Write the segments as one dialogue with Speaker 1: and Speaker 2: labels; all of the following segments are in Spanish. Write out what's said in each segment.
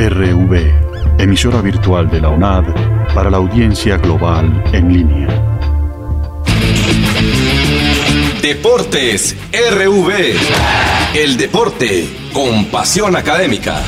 Speaker 1: RV, emisora virtual de la UNAD para la audiencia global en línea.
Speaker 2: Deportes RV, el deporte con pasión académica.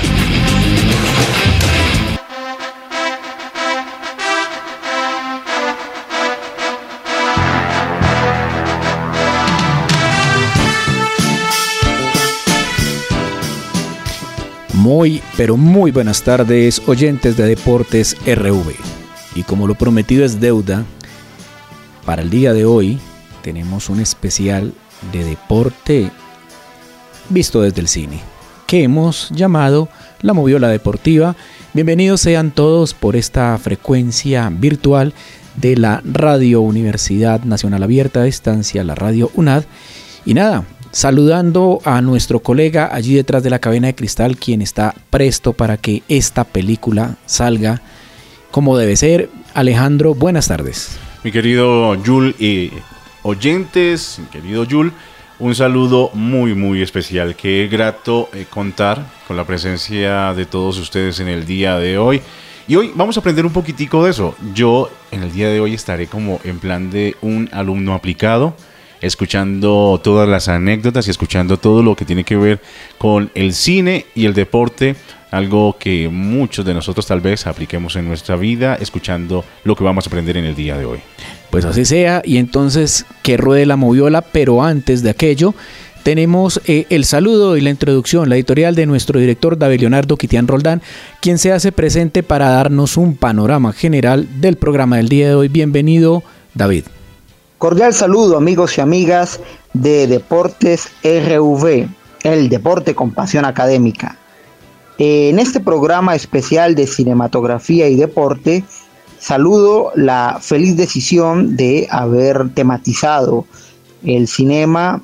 Speaker 3: Muy, pero muy buenas tardes, oyentes de Deportes RV. Y como lo prometido es deuda, para el día de hoy tenemos un especial de deporte visto desde el cine, que hemos llamado La Moviola Deportiva. Bienvenidos sean todos por esta frecuencia virtual de la Radio Universidad Nacional Abierta a Distancia, la Radio UNAD. Y nada, saludando a nuestro colega allí detrás de la cabina de cristal, quien está presto para que esta película salga como debe ser. Alejandro, buenas tardes.
Speaker 4: Mi querido Yul y oyentes, mi querido Yul, un saludo muy especial. Qué grato contar con la presencia de todos ustedes en el día de hoy. Y hoy vamos a aprender un poquitico de eso. Yo en el día de hoy estaré como en plan de un alumno aplicado, escuchando todas las anécdotas y escuchando todo lo que tiene que ver con el cine y el deporte, algo que muchos de nosotros tal vez apliquemos en nuestra vida, escuchando lo que vamos a aprender en el día de hoy.
Speaker 3: Pues así sea, y entonces que ruede la moviola, pero antes de aquello tenemos el saludo y la introducción, la editorial de nuestro director David Leonardo Quitián Roldán, quien se hace presente para darnos un panorama general del programa del día de hoy. Bienvenido, David.
Speaker 5: Cordial saludo, amigos y amigas de Deportes RV, el deporte con pasión académica. En este programa especial de cinematografía y deporte, saludo la feliz decisión de haber tematizado el cinema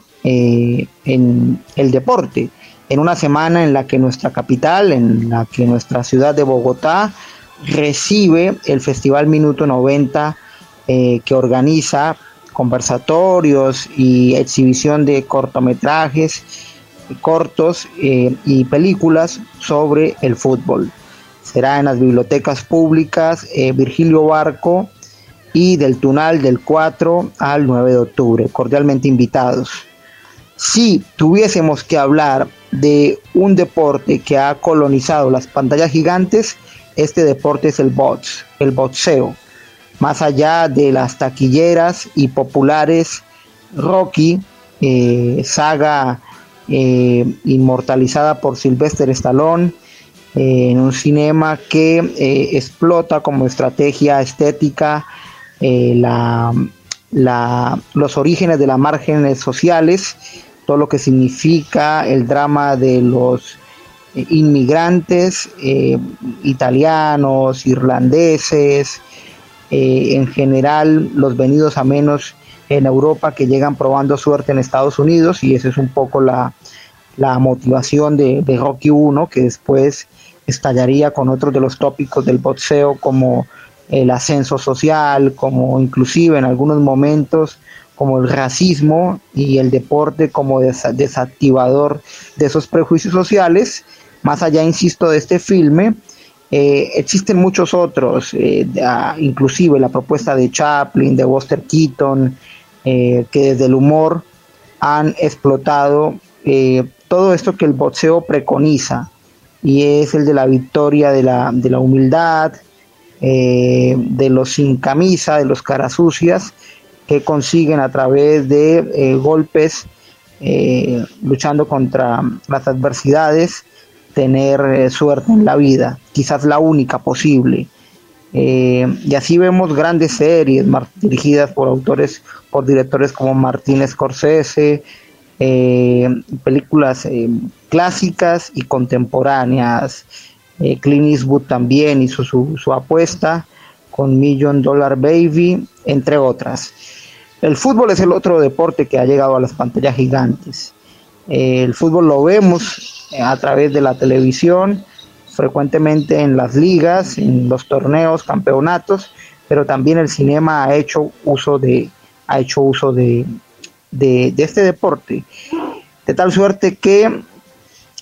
Speaker 5: en el deporte, en una semana en la que nuestra capital, en la que nuestra ciudad de Bogotá recibe el Festival Minuto 90 que organiza conversatorios y exhibición de cortometrajes, cortos y películas sobre el fútbol. Será en las bibliotecas públicas Virgilio Barco y del Tunal del 4 al 9 de octubre. Cordialmente invitados. Si tuviésemos que hablar de un deporte que ha colonizado las pantallas gigantes, este deporte es el boxeo. Más allá de las taquilleras y populares Rocky, saga inmortalizada por Sylvester Stallone, en un cinema que explota como estrategia estética los orígenes de las márgenes sociales, todo lo que significa el drama de los inmigrantes italianos, irlandeses, en general los venidos a menos en Europa que llegan probando suerte en Estados Unidos, y esa es un poco la motivación de Rocky 1, que después estallaría con otros de los tópicos del boxeo, como el ascenso social, como inclusive en algunos momentos como el racismo, y el deporte como desactivador de esos prejuicios sociales. Más allá, insisto, de este filme, existen muchos otros, inclusive la propuesta de Chaplin, de Buster Keaton, que desde el humor han explotado todo esto que el boxeo preconiza, y es el de la victoria de la humildad, de los sin camisa, de los caras sucias, que consiguen a través de golpes, luchando contra las adversidades, tener suerte en la vida, quizás la única posible. Y así vemos grandes series dirigidas por directores como Martin Scorsese, películas clásicas y contemporáneas. Clint Eastwood también hizo su apuesta con $1 Million Baby, entre otras. El fútbol es el otro deporte que ha llegado a las pantallas gigantes. El fútbol lo vemos a través de la televisión, frecuentemente en las ligas, en los torneos, campeonatos, pero también el cinema ha hecho uso de este deporte, de tal suerte que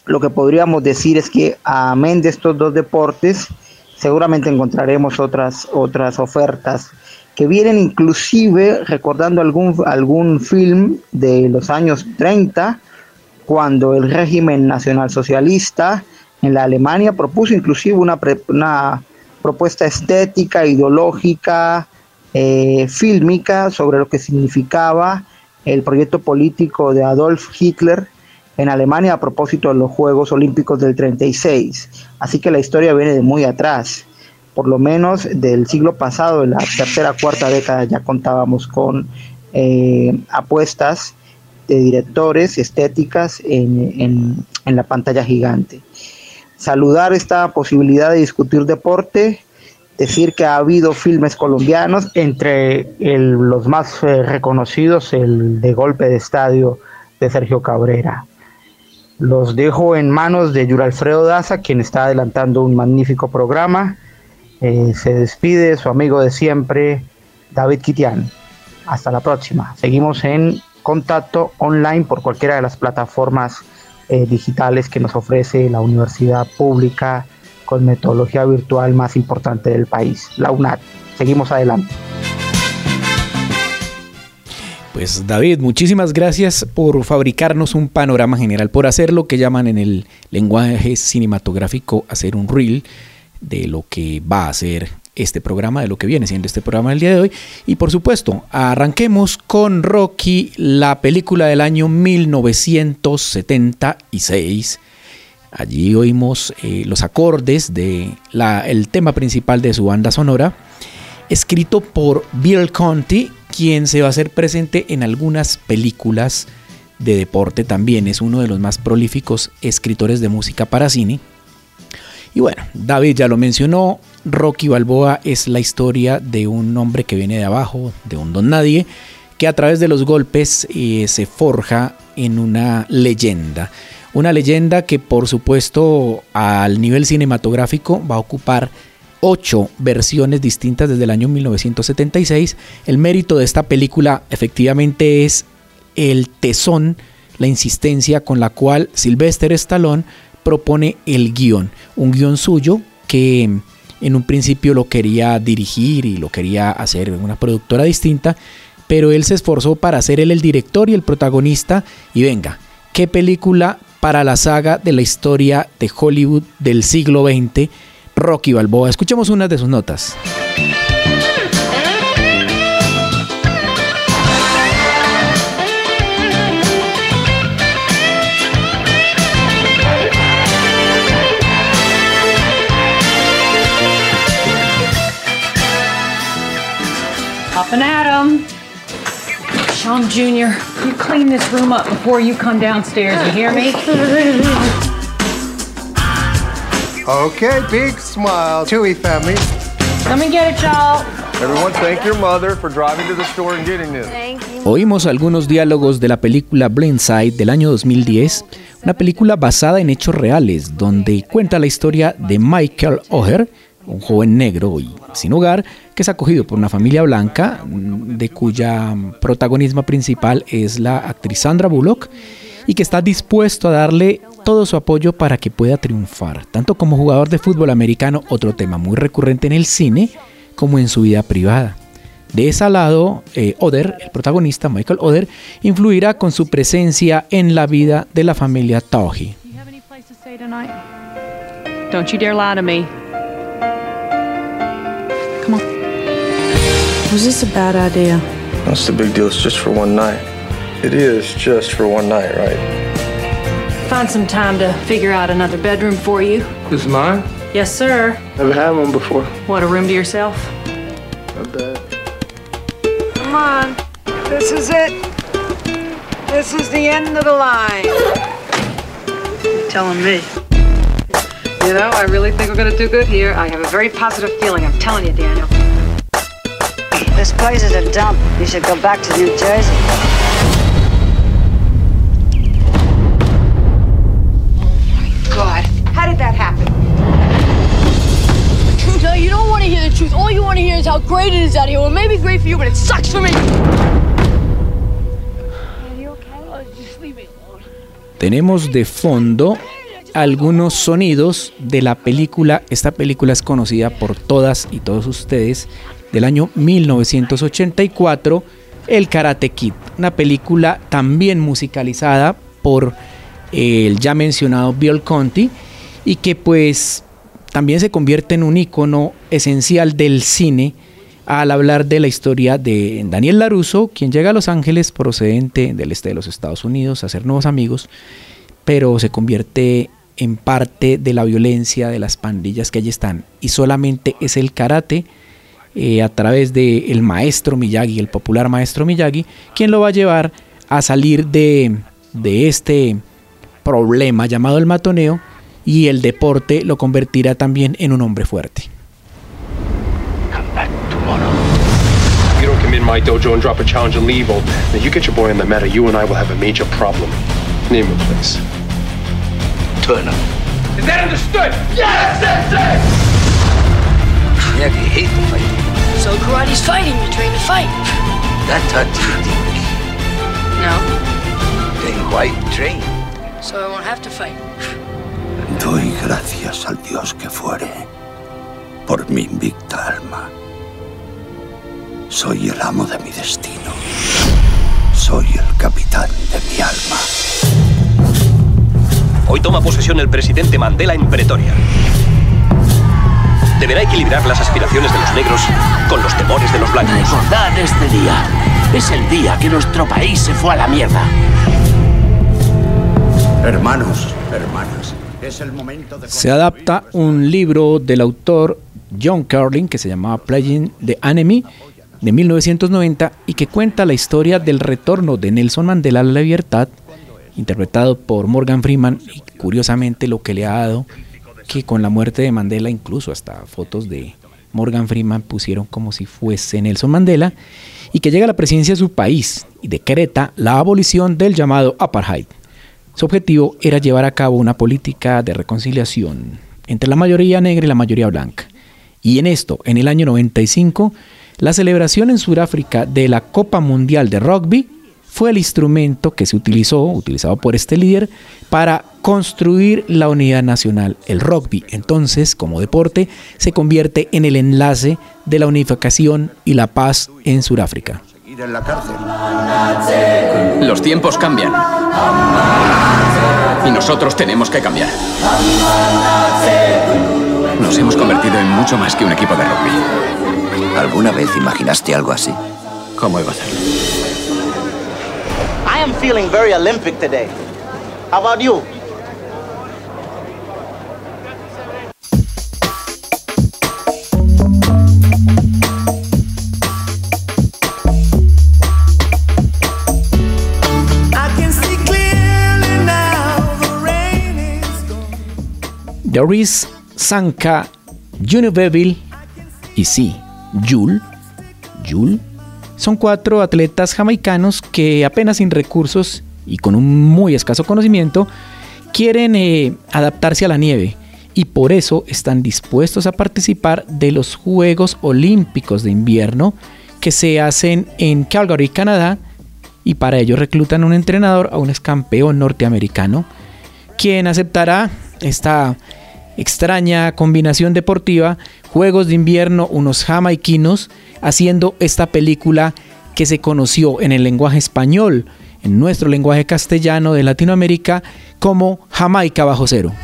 Speaker 5: lo que podríamos decir es que amén de estos dos deportes, seguramente encontraremos otras ofertas que vienen, inclusive recordando algún film de los años 30, cuando el régimen nacionalsocialista en la Alemania propuso inclusive una propuesta estética, ideológica, fílmica sobre lo que significaba el proyecto político de Adolf Hitler en Alemania a propósito de los Juegos Olímpicos del 36. Así que la historia viene de muy atrás, por lo menos del siglo pasado, en la tercera, cuarta década ya contábamos con apuestas de directores estéticas en la pantalla gigante. Saludar esta posibilidad de discutir deporte, decir que ha habido filmes colombianos, entre los más reconocidos, el de Golpe de Estadio de Sergio Cabrera. Los dejo en manos de Yuri Alfredo Daza, quien está adelantando un magnífico programa. Se despide su amigo de siempre, David Kitian. Hasta la próxima. Seguimos en contacto online por cualquiera de las plataformas digitales que nos ofrece la universidad pública con metodología virtual más importante del país, la UNAD. Seguimos adelante.
Speaker 3: Pues David, muchísimas gracias por fabricarnos un panorama general, por hacer lo que llaman en el lenguaje cinematográfico hacer un reel de lo que va a ser este programa, de lo que viene siendo este programa del día de hoy. Y por supuesto, arranquemos con Rocky, la película del año 1976. Allí oímos los acordes del tema principal de su banda sonora, escrito por Bill Conti, quien se va a hacer presente en algunas películas de deporte también. Es uno de los más prolíficos escritores de música para cine. Y bueno, David ya lo mencionó, Rocky Balboa es la historia de un hombre que viene de abajo, de un don nadie, que a través de los golpes se forja en una leyenda. Una leyenda que, por supuesto, al nivel cinematográfico va a ocupar 8 versiones distintas desde el año 1976. El mérito de esta película efectivamente es el tesón, la insistencia con la cual Sylvester Stallone propone el guión. Un guión suyo que en un principio lo quería dirigir y lo quería hacer una productora distinta, pero él se esforzó para ser él el director y el protagonista. Y venga, qué película para la saga de la historia de Hollywood del siglo XX, Rocky Balboa. Escuchemos unas de sus notas.
Speaker 6: Up and at 'em. Sean Jr., you clean this room up before you come downstairs, you hear me?
Speaker 7: Okay, big smile. Chewy family.
Speaker 6: Come and get it, y'all.
Speaker 7: Everyone thank your mother for driving to the store and getting this.
Speaker 3: Oímos algunos diálogos de la película Blindside del año 2010, una película basada en hechos reales, donde cuenta la historia de Michael Oher, un joven negro y sin hogar, que es acogido por una familia blanca, de cuya protagonismo principal es la actriz Sandra Bullock, y que está dispuesto a darle todo su apoyo para que pueda triunfar, tanto como jugador de fútbol americano, otro tema muy recurrente en el cine, como en su vida privada. De ese lado, Oder, el protagonista, Michael Oder, influirá con su presencia en la vida de la familia Tauji.
Speaker 6: Don't you dare lie to me. Come on.
Speaker 8: Was this a bad idea?
Speaker 9: What's the big deal? It's just for one night. It is just for one night, right?
Speaker 6: Find some time to figure out another bedroom for you.
Speaker 9: This is mine?
Speaker 6: Yes, sir.
Speaker 9: Never had one before.
Speaker 6: What, a room to yourself?
Speaker 9: Not bad.
Speaker 10: Come on. This is it. This is the end of the line. You're telling me. You know, I really think we're going to do good here. I have a very positive feeling. I'm telling you, Daniel.
Speaker 11: This place is a dump. You should go back to New Jersey.
Speaker 10: God, how did that happen?
Speaker 12: No, you don't want to hear the truth. All you want to hear is how great it is out here. Well, it may be great for you, but it sucks for me.
Speaker 11: Are you okay?
Speaker 12: Just leave me alone.
Speaker 3: Tenemos de fondo algunos sonidos de la película. Esta película es conocida por todas y todos ustedes, del año 1984, El Karate Kid, una película también musicalizada por el ya mencionado Bill Conti, y que pues también se convierte en un icono esencial del cine al hablar de la historia de Daniel LaRusso, quien llega a Los Ángeles procedente del este de los Estados Unidos a hacer nuevos amigos, pero se convierte en parte de la violencia de las pandillas que allí están, y solamente es el karate a través del maestro Miyagi, el popular maestro Miyagi, quien lo va a llevar a salir de este problema llamado el matoneo, y el deporte lo convertirá también en un hombre fuerte.
Speaker 13: If you don't come in my dojo and drop a challenge and leave, old man, then you get your boy in the meta, you and I will have a major problem. Name a place.
Speaker 14: Turner.
Speaker 13: Is that understood? Yes, sensei!
Speaker 14: Miyagi hate the fighting.
Speaker 12: So karate's fighting, you train to fight.
Speaker 14: That's what you think.
Speaker 12: No.
Speaker 14: Then why train?
Speaker 12: So I won't have to fight.
Speaker 14: Doy gracias al Dios que fuere por mi invicta alma. Soy el amo de mi destino. Soy el capitán de mi alma.
Speaker 15: Hoy toma posesión el presidente Mandela en Pretoria. Deberá equilibrar las aspiraciones de los negros con los temores de los blancos.
Speaker 14: Recordad este día. Es el día que nuestro país se fue a la mierda. Hermanos, hermanas, es el momento de...
Speaker 3: Se adapta un libro del autor John Carlin que se llamaba Playing the Enemy, de 1990, y que cuenta la historia del retorno de Nelson Mandela a la libertad, interpretado por Morgan Freeman, y curiosamente lo que le ha dado que con la muerte de Mandela, incluso hasta fotos de Morgan Freeman pusieron como si fuese Nelson Mandela, y que llega a la presidencia de su país y decreta la abolición del llamado apartheid. Su objetivo era llevar a cabo una política de reconciliación entre la mayoría negra y la mayoría blanca. Y en esto, en el año 95, la celebración en Sudáfrica de la Copa Mundial de Rugby fue el instrumento que se utilizado por este líder para construir la unidad nacional. El rugby, entonces, como deporte, se convierte en el enlace de la unificación y la paz en Sudáfrica.
Speaker 14: En la cárcel.
Speaker 16: Los tiempos cambian. Y nosotros tenemos que cambiar. Nos hemos convertido en mucho más que un equipo de rugby.
Speaker 14: ¿Alguna vez imaginaste algo así?
Speaker 16: ¿Cómo iba a hacerlo?
Speaker 17: I am feeling very Olympic today. How about you?
Speaker 3: Doris Sanka, Universal y sí, Jules son 4 atletas jamaicanos que apenas sin recursos y con un muy escaso conocimiento quieren adaptarse a la nieve, y por eso están dispuestos a participar de los Juegos Olímpicos de Invierno que se hacen en Calgary, Canadá, y para ello reclutan un entrenador, a un ex campeón norteamericano, quien aceptará esta extraña combinación deportiva, Juegos de Invierno, unos jamaiquinos, haciendo esta película que se conoció en el lenguaje español, en nuestro lenguaje castellano de Latinoamérica, como Jamaica Bajo Cero.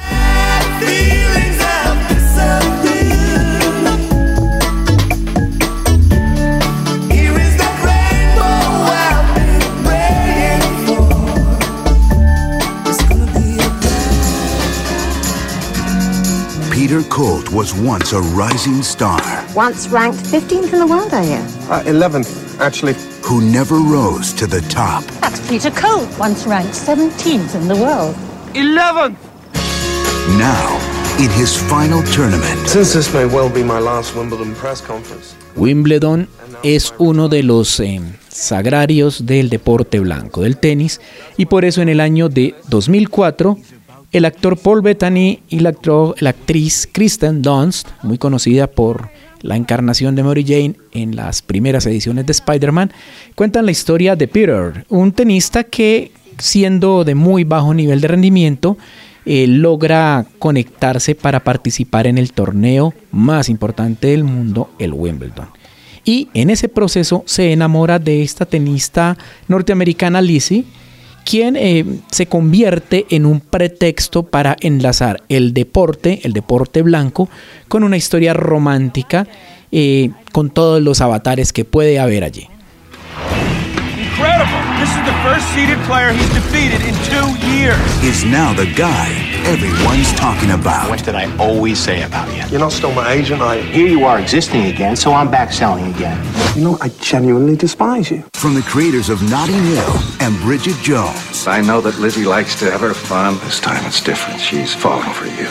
Speaker 18: Peter Colt was once a rising star.
Speaker 19: Once ranked 15th in the world, I hear.
Speaker 13: 11th, actually.
Speaker 18: Who never rose to the top.
Speaker 19: That's Peter Colt, once ranked 17th in the world.
Speaker 13: 11th!
Speaker 18: Now, in his final tournament.
Speaker 13: Since this may well be my last Wimbledon press conference.
Speaker 3: Wimbledon es uno de los sagrarios del deporte blanco, del tenis, y por eso en el año de 2004 el actor Paul Bettany y la actriz Kristen Dunst, muy conocida por la encarnación de Mary Jane en las primeras ediciones de Spider-Man, cuentan la historia de Peter, un tenista que, siendo de muy bajo nivel de rendimiento, logra conectarse para participar en el torneo más importante del mundo, el Wimbledon. Y en ese proceso se enamora de esta tenista norteamericana Lizzie, quien se convierte en un pretexto para enlazar el deporte blanco, con una historia romántica, con todos los avatares que puede haber allí.
Speaker 20: Incredible! This is the first seeded player he's defeated in 2 years.
Speaker 18: Is now the guy everyone's talking about.
Speaker 21: What did I always say about you?
Speaker 7: You're not still my agent, are you?
Speaker 21: Here you are existing again, so I'm back selling again.
Speaker 7: You know, I genuinely despise you.
Speaker 18: From the creators of Notting Hill and Bridget Jones.
Speaker 22: I know that Lizzie likes to have her fun. This time it's different. She's falling for you.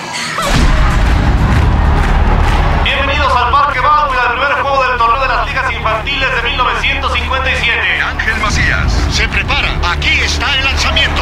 Speaker 23: Bienvenidos al Parque Baldwin, al primer juego del torneo de las ligas infantiles de 1957.
Speaker 24: Ángel Macías se prepara. Aquí está el lanzamiento.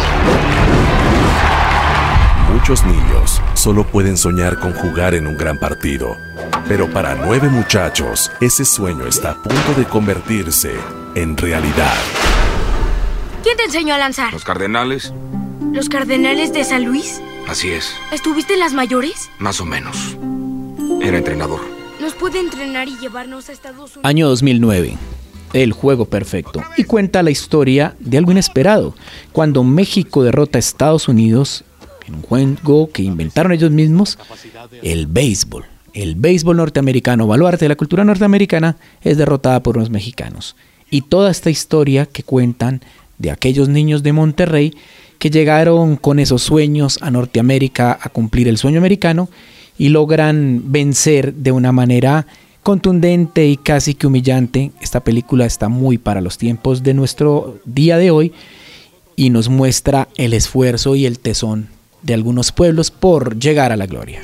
Speaker 25: Muchos niños solo pueden soñar con jugar en un gran partido, pero para 9 muchachos, ese sueño está a punto de convertirse en realidad.
Speaker 12: ¿Quién te enseñó a lanzar?
Speaker 26: Los Cardenales.
Speaker 12: ¿Los Cardenales de San Luis?
Speaker 26: Así es.
Speaker 12: ¿Estuviste en las mayores?
Speaker 26: Más o menos. Era entrenador.
Speaker 12: ¿Nos puede entrenar y llevarnos a Estados Unidos?
Speaker 3: Año 2009. El juego perfecto. Y cuenta la historia de algo inesperado. Cuando México derrota a Estados Unidos en un juego que inventaron ellos mismos, el béisbol. El béisbol norteamericano, baluarte de la cultura norteamericana, es derrotada por unos mexicanos. Y toda esta historia que cuentan de aquellos niños de Monterrey que llegaron con esos sueños a Norteamérica a cumplir el sueño americano y logran vencer de una manera contundente y casi que humillante. Esta película está muy para los tiempos de nuestro día de hoy y nos muestra el esfuerzo y el tesón de algunos pueblos por llegar a la gloria.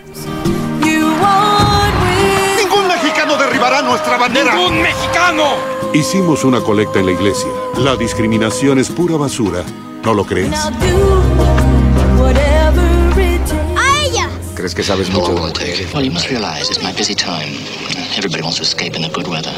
Speaker 24: ¡Ningún mexicano derribará nuestra bandera!
Speaker 23: ¡Ningún mexicano!
Speaker 27: Hicimos una colecta en la iglesia. La discriminación es pura basura. ¿No lo crees?
Speaker 26: ¿Crees que sabes mucho de mujeres?
Speaker 28: Well, you must realize it's my busy time. Everybody wants to escape in the good weather.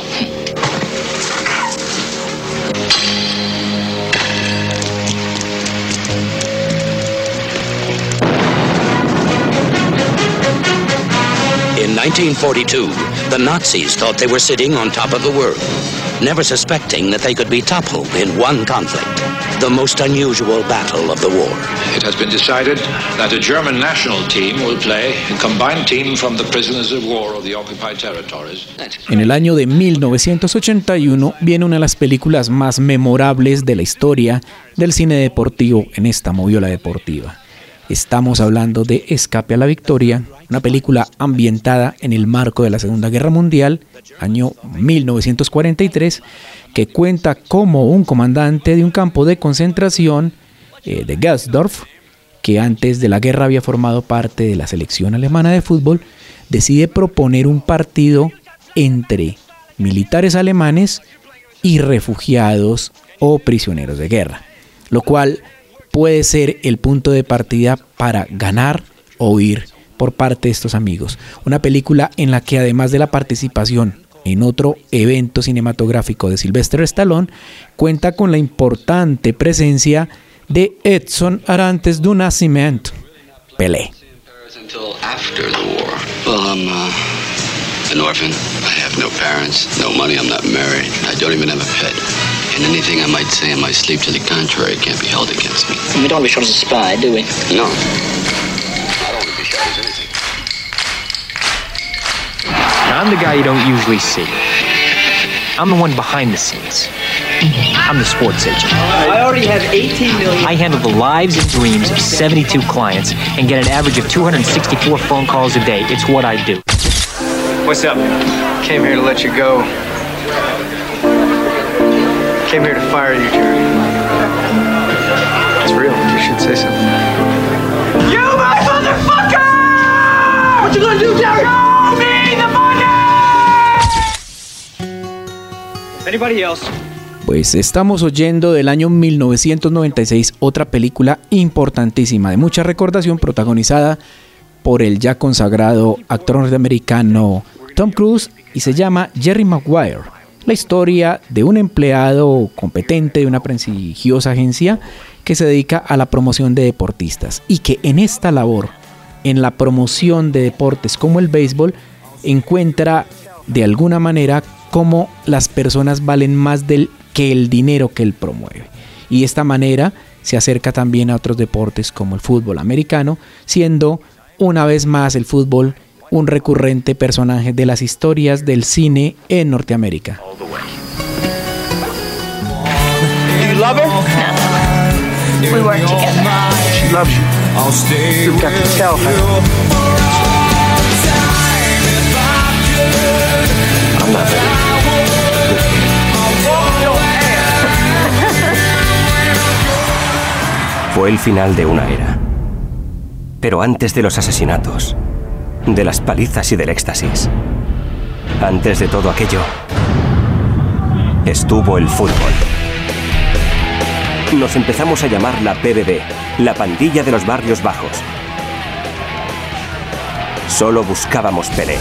Speaker 15: In 1942, the Nazis thought they were sitting on top of the world, never suspecting that they could be toppled in one conflict, the most unusual battle of the war.
Speaker 22: It has been decided that a German national team will play a combined team from the prisoners of war of the occupied territories.
Speaker 3: En el año de 1981 viene una de las películas más memorables de la historia del cine deportivo en esta moviola deportiva. Estamos hablando de Escape a la Victoria, una película ambientada en el marco de la Segunda Guerra Mundial, año 1943, que cuenta cómo un comandante de un campo de concentración de Gelsdorf, que antes de la guerra había formado parte de la selección alemana de fútbol, decide proponer un partido entre militares alemanes y refugiados o prisioneros de guerra, lo cual puede ser el punto de partida para ganar o huir por parte de estos amigos. Una película en la que, además de la participación en otro evento cinematográfico de Sylvester Stallone, cuenta con la importante presencia de Edson Arantes do Nascimento, Pelé.
Speaker 28: After the war. Well, I'm an orphan. I have no parents, no money, I'm not married. I don't even have a pet. And anything I might say in my sleep to the contrary can't be held against me.
Speaker 29: We don't want to be shot as a spy, do we?
Speaker 28: No.
Speaker 22: I don't want to be shot as anything.
Speaker 13: Now, I'm the guy you don't usually see. I'm the one behind the scenes. I'm the sports agent.
Speaker 30: I already have 18 million.
Speaker 13: I handle the lives and dreams of 72 clients and get an average of 264 phone calls a day. It's what I do.
Speaker 30: What's up? Came here to let you go. Came here to fire you, Jerry. It's real. You should say something.
Speaker 23: You my motherfucker!
Speaker 30: What you gonna do, Jerry?
Speaker 23: Show me the money!
Speaker 30: Anybody else?
Speaker 3: Pues estamos oyendo del año 1996 otra película importantísima, de mucha recordación, protagonizada por el ya consagrado actor norteamericano Tom Cruise, y se llama Jerry Maguire. la historia de un empleado competente de una prestigiosa agencia que se dedica a la promoción de deportistas y que en esta labor, en la promoción de deportes como el béisbol, encuentra de alguna manera cómo las personas valen más que el dinero que él promueve. Y de esta manera se acerca también a otros deportes como el fútbol americano, siendo una vez más el fútbol un recurrente personaje de las historias del cine en Norteamérica.
Speaker 12: You love her? No. We work together.
Speaker 21: She loves you. You've got to tell her. I'm not ready.
Speaker 1: Fue el final de una era. Pero antes de los asesinatos, de las palizas y del éxtasis, antes de todo aquello, estuvo el fútbol. Nos empezamos a llamar la PBB, la pandilla de los barrios bajos. Solo buscábamos pelea.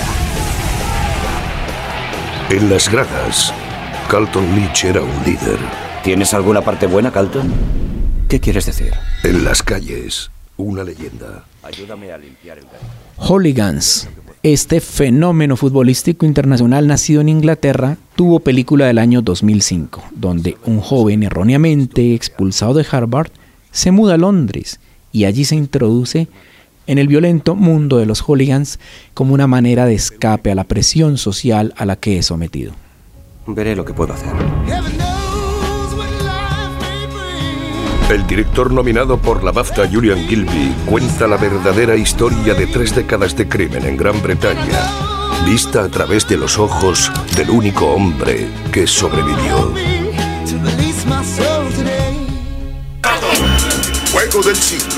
Speaker 27: En las gradas, Carlton Leach era un líder.
Speaker 1: ¿Tienes alguna parte buena, Carlton? ¿Qué quieres decir?
Speaker 27: En las calles, una leyenda.
Speaker 1: Ayúdame a limpiar el baño.
Speaker 3: Hooligans, este fenómeno futbolístico internacional nacido en Inglaterra, tuvo película del año 2005, donde un joven erróneamente expulsado de Harvard se muda a Londres y allí se introduce en el violento mundo de los hooligans como una manera de escape a la presión social a la que es sometido.
Speaker 1: Veré lo que puedo hacer.
Speaker 27: El director nominado por la BAFTA, Julian Gilby, cuenta la verdadera historia de 3 décadas de crimen en Gran Bretaña, vista a través de los ojos del único hombre que sobrevivió. Juego del siglo.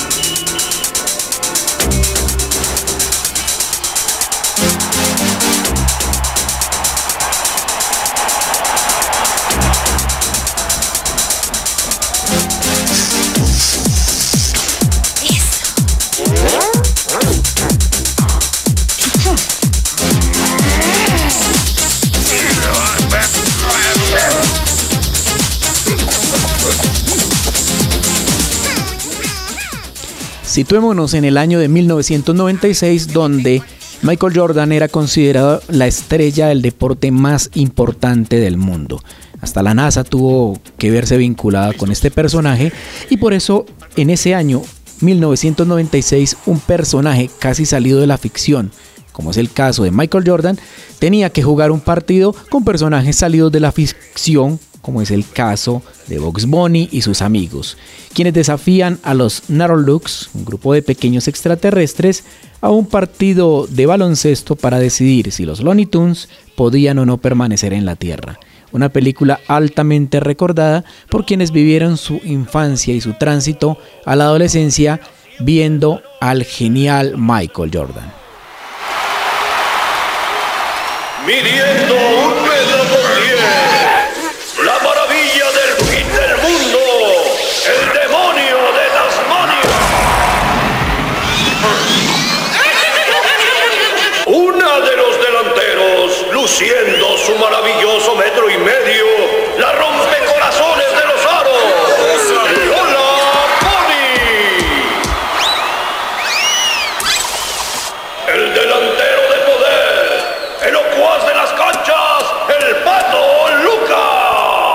Speaker 3: Situémonos en el año de 1996, donde Michael Jordan era considerado la estrella del deporte más importante del mundo. Hasta la NASA tuvo que verse vinculada con este personaje y por eso en ese año 1996 un personaje casi salido de la ficción, como es el caso de Michael Jordan, tenía que jugar un partido con personajes salidos de la ficción, como es el caso de Bugs Bunny y sus amigos, quienes desafían a los Narrowlooks, un grupo de pequeños extraterrestres, a un partido de baloncesto para decidir si los Looney Tunes podían o no permanecer en la Tierra. Una película altamente recordada por quienes vivieron su infancia y su tránsito a la adolescencia viendo al genial Michael Jordan.
Speaker 23: Midiendo 1 metro por 10. La maravilla del fin del mundo, el demonio de Tasmania. Una de los delanteros, luciendo su maravilloso 1,5 metros, la rompecorazones de los aros, Lola Bunny. El delantero de poder, el locuaz de las canchas, el Pato Lucas.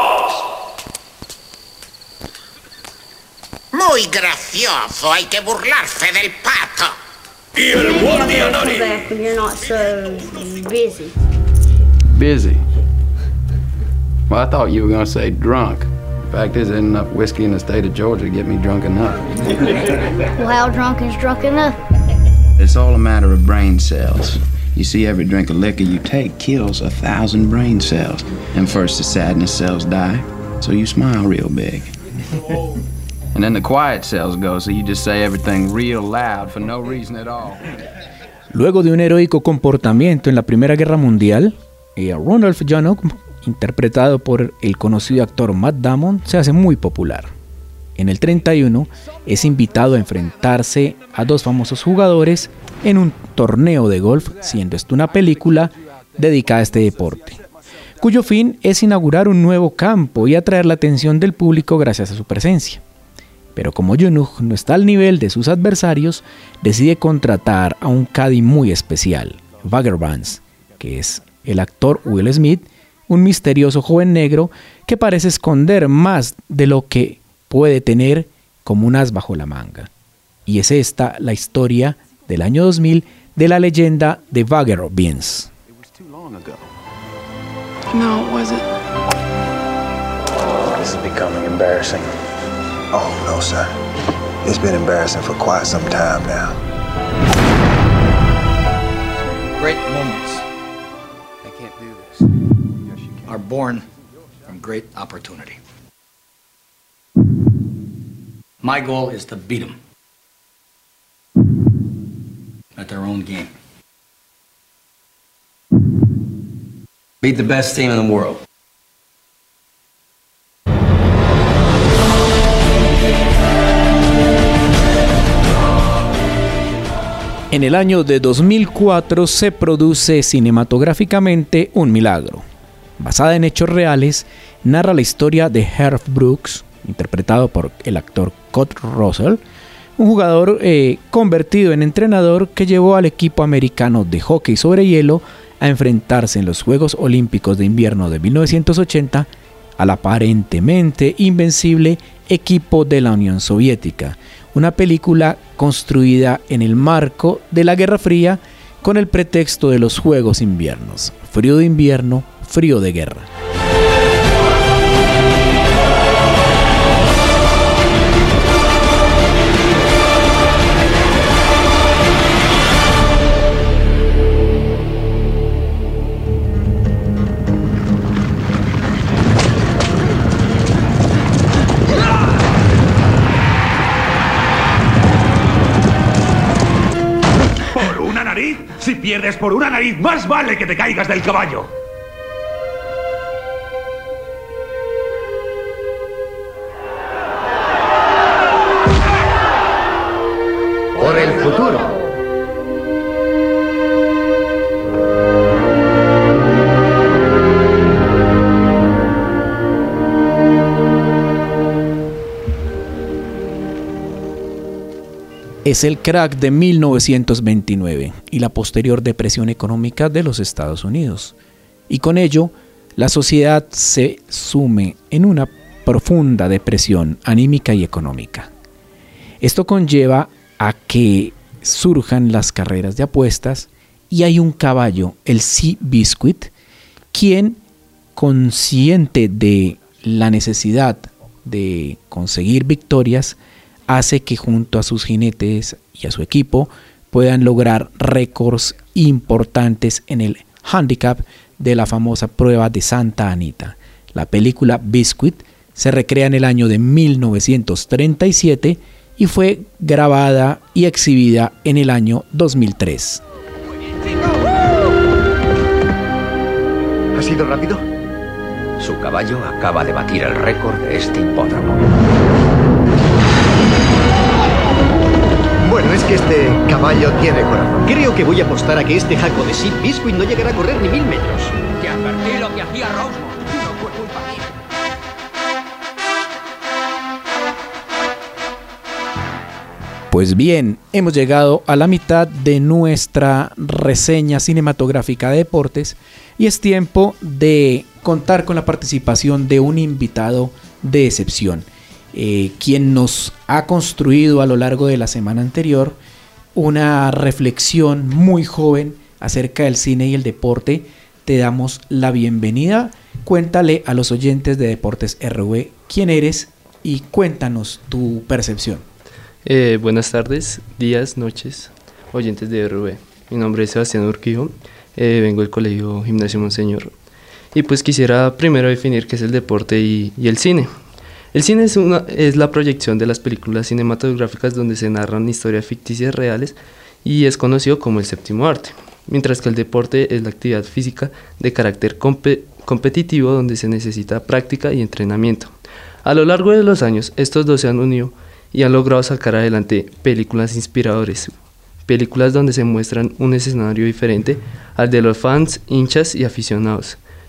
Speaker 2: Muy gracioso, hay que burlarse del Pato.
Speaker 23: Y el guardia nariz.
Speaker 12: When you're not so busy.
Speaker 4: Busy? Well, I thought you were going to say drunk. The fact is, there's enough whiskey in the state of Georgia to get me drunk enough.
Speaker 12: Well, how drunk is drunk enough?
Speaker 5: It's all a matter of brain cells. You see, every drink of liquor you take kills 1,000 brain cells. And first the sadness cells die, so you smile real big.
Speaker 4: And then the quiet cells go, so you just say everything real loud for no reason at all.
Speaker 3: Luego de un heroico comportamiento en la Primera Guerra Mundial, Randolph Jacob, interpretado por el conocido actor Matt Damon, se hace muy popular. En el 31 es invitado a enfrentarse a 2 famosos jugadores en un torneo de golf, siendo esto una película dedicada a este deporte. cuyo fin es inaugurar un nuevo campo y atraer la atención del público gracias a su presencia. Pero como Eunuch no está al nivel de sus adversarios, decide contratar a un caddy muy especial, Bagger Vance, que es el actor Will Smith, un misterioso joven negro que parece esconder más de lo que puede tener como un as bajo la manga. Y es esta la historia del año 2000 de la leyenda de Bagger Vance.
Speaker 6: No, was it?
Speaker 21: This is becoming embarrassing. Oh, no, sir. It's been embarrassing for quite some time now.
Speaker 8: Great moments, I can't do this, are born from great opportunity. My goal is to beat them at their own game. Beat the best team in the world.
Speaker 3: En el año de 2004 se produce cinematográficamente Un Milagro. Basada en hechos reales, narra la historia de Herb Brooks, interpretado por el actor Kurt Russell, un jugador convertido en entrenador que llevó al equipo americano de hockey sobre hielo a enfrentarse en los Juegos Olímpicos de Invierno de 1980 al aparentemente invencible equipo de la Unión Soviética, una película construida en el marco de la Guerra Fría con el pretexto de los Juegos Inviernos, frío de invierno, frío de guerra.
Speaker 23: Si pierdes por una nariz, más vale que te caigas del caballo.
Speaker 8: Por el futuro.
Speaker 3: Es el crack de 1929 y la posterior depresión económica de los Estados Unidos. Y con ello, la sociedad se sume en una profunda depresión anímica y económica. Esto conlleva a que surjan las carreras de apuestas y hay un caballo, el Sea Biscuit, quien, consciente de la necesidad de conseguir victorias, hace que junto a sus jinetes y a su equipo puedan lograr récords importantes en el handicap de la famosa prueba de Santa Anita. La película Biscuit se recrea en el año de 1937 y fue grabada y exhibida en el año 2003.
Speaker 9: ¿Ha sido rápido?
Speaker 10: Su caballo acaba de batir el récord de este hipódromo.
Speaker 9: Bueno, es que este caballo tiene corazón. Creo que voy a apostar a que este jaco de Sea Biscuit no llegará a correr ni 1000 metros.
Speaker 10: Te advertí lo que hacía Rosemont. No fue culpa mía.
Speaker 3: Pues bien, hemos llegado a la mitad de nuestra reseña cinematográfica de deportes y es tiempo de contar con la participación de un invitado de excepción. Quien nos ha construido a lo largo de la semana anterior una reflexión muy joven acerca del cine y el deporte. Te damos la bienvenida. Cuéntale a los oyentes de Deportes RV quién eres y cuéntanos tu percepción.
Speaker 11: Buenas tardes, días, noches, oyentes de RV. Mi nombre es Sebastián Urquijo, vengo del Colegio Gimnasio Monseñor. Y pues quisiera primero definir qué es el deporte y el cine. El cine es la proyección de las películas cinematográficas donde se narran historias ficticias reales y es conocido como el séptimo arte, mientras que el deporte es la actividad física de carácter competitivo donde se necesita práctica y entrenamiento. A lo largo de los años, estos dos se han unido y han logrado sacar adelante películas inspiradoras, películas donde se muestran un escenario diferente al de los fans, hinchas y aficionados,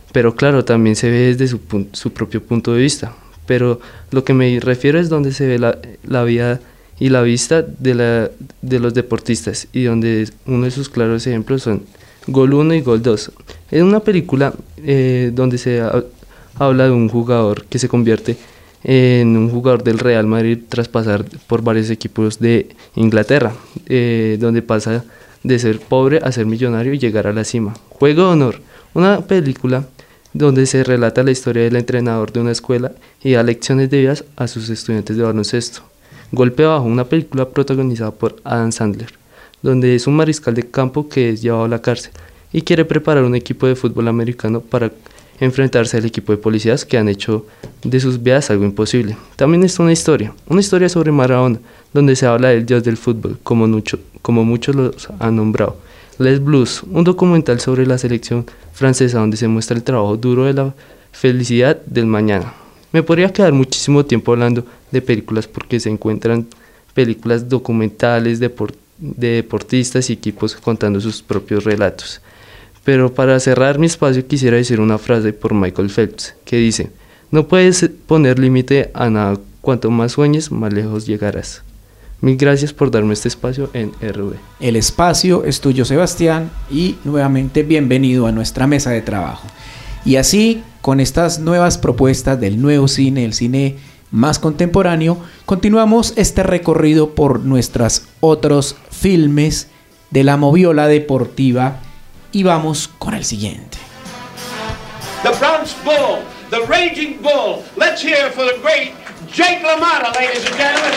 Speaker 11: pero claro, también se ve desde su propio punto de vista. Pero lo que me refiero es donde se ve la vida y la vista de los deportistas, y donde uno de sus claros ejemplos son Gol 1 y Gol 2. Es una película donde se habla de un jugador que se convierte en un jugador del Real Madrid tras pasar por varios equipos de Inglaterra, donde pasa de ser pobre a ser millonario y llegar a la cima. Juego de Honor, una película donde se relata la historia del entrenador de una escuela y da lecciones de vida a sus estudiantes de baloncesto. Golpe Bajo, una película protagonizada por Adam Sandler, donde es un mariscal de campo que es llevado a la cárcel y quiere preparar un equipo de fútbol americano para enfrentarse al equipo de policías que han hecho de sus vidas algo imposible. También está una historia sobre Maradona, donde se habla del dios del fútbol, como muchos los han nombrado. Les Blues, un documental sobre la selección francesa donde se muestra el trabajo duro de la felicidad del mañana. Me podría quedar muchísimo tiempo hablando de películas porque se encuentran películas documentales de deportistas y equipos contando sus propios relatos. Pero para cerrar mi espacio quisiera decir una frase por Michael Phelps que dice: no puedes poner límite a nada, cuanto más sueñes, más lejos llegarás. Mil gracias por darme este espacio en RV.
Speaker 3: El espacio es tuyo, Sebastián, y nuevamente bienvenido a nuestra mesa de trabajo. Y así, con estas nuevas propuestas del nuevo cine, el cine más contemporáneo, continuamos este recorrido por nuestros otros filmes de la moviola deportiva y vamos con el siguiente.
Speaker 23: The Bronx Bull, the Raging Bull. Let's hear for the great Jake LaMotta, ladies and gentlemen.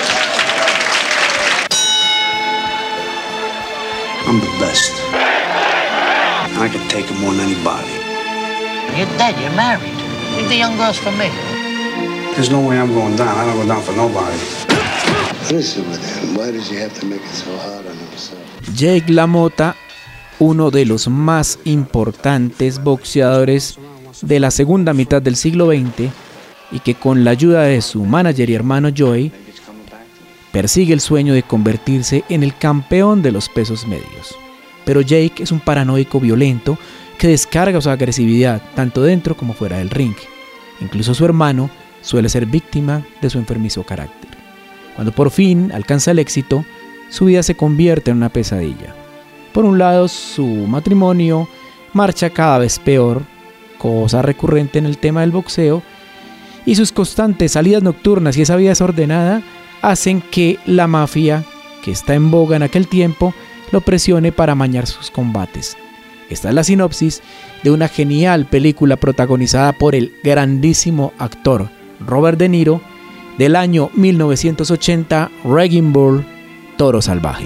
Speaker 6: I'm the best. I can take him more than anybody.
Speaker 7: You're dead, you're married. Leave the young girls for me.
Speaker 6: There's no way I'm going down. I don't go down for nobody.
Speaker 21: What is it with him? Why does he have to make it so hard on himself?
Speaker 3: Jake LaMotta, uno de los más importantes boxeadores de la segunda mitad del siglo XX, y que con la ayuda de su manager y hermano Joey persigue el sueño de convertirse en el campeón de los pesos medios. Pero Jake es un paranoico violento que descarga su agresividad tanto dentro como fuera del ring. Incluso su hermano suele ser víctima de su enfermizo carácter. Cuando por fin alcanza el éxito, su vida se convierte en una pesadilla. Por un lado, su matrimonio marcha cada vez peor, cosa recurrente en el tema del boxeo, y sus constantes salidas nocturnas y esa vida desordenada hacen que la mafia, que está en boga en aquel tiempo, lo presione para amañar sus combates. Esta es la sinopsis de una genial película protagonizada por el grandísimo actor Robert De Niro del año 1980, Raging Bull, Toro Salvaje.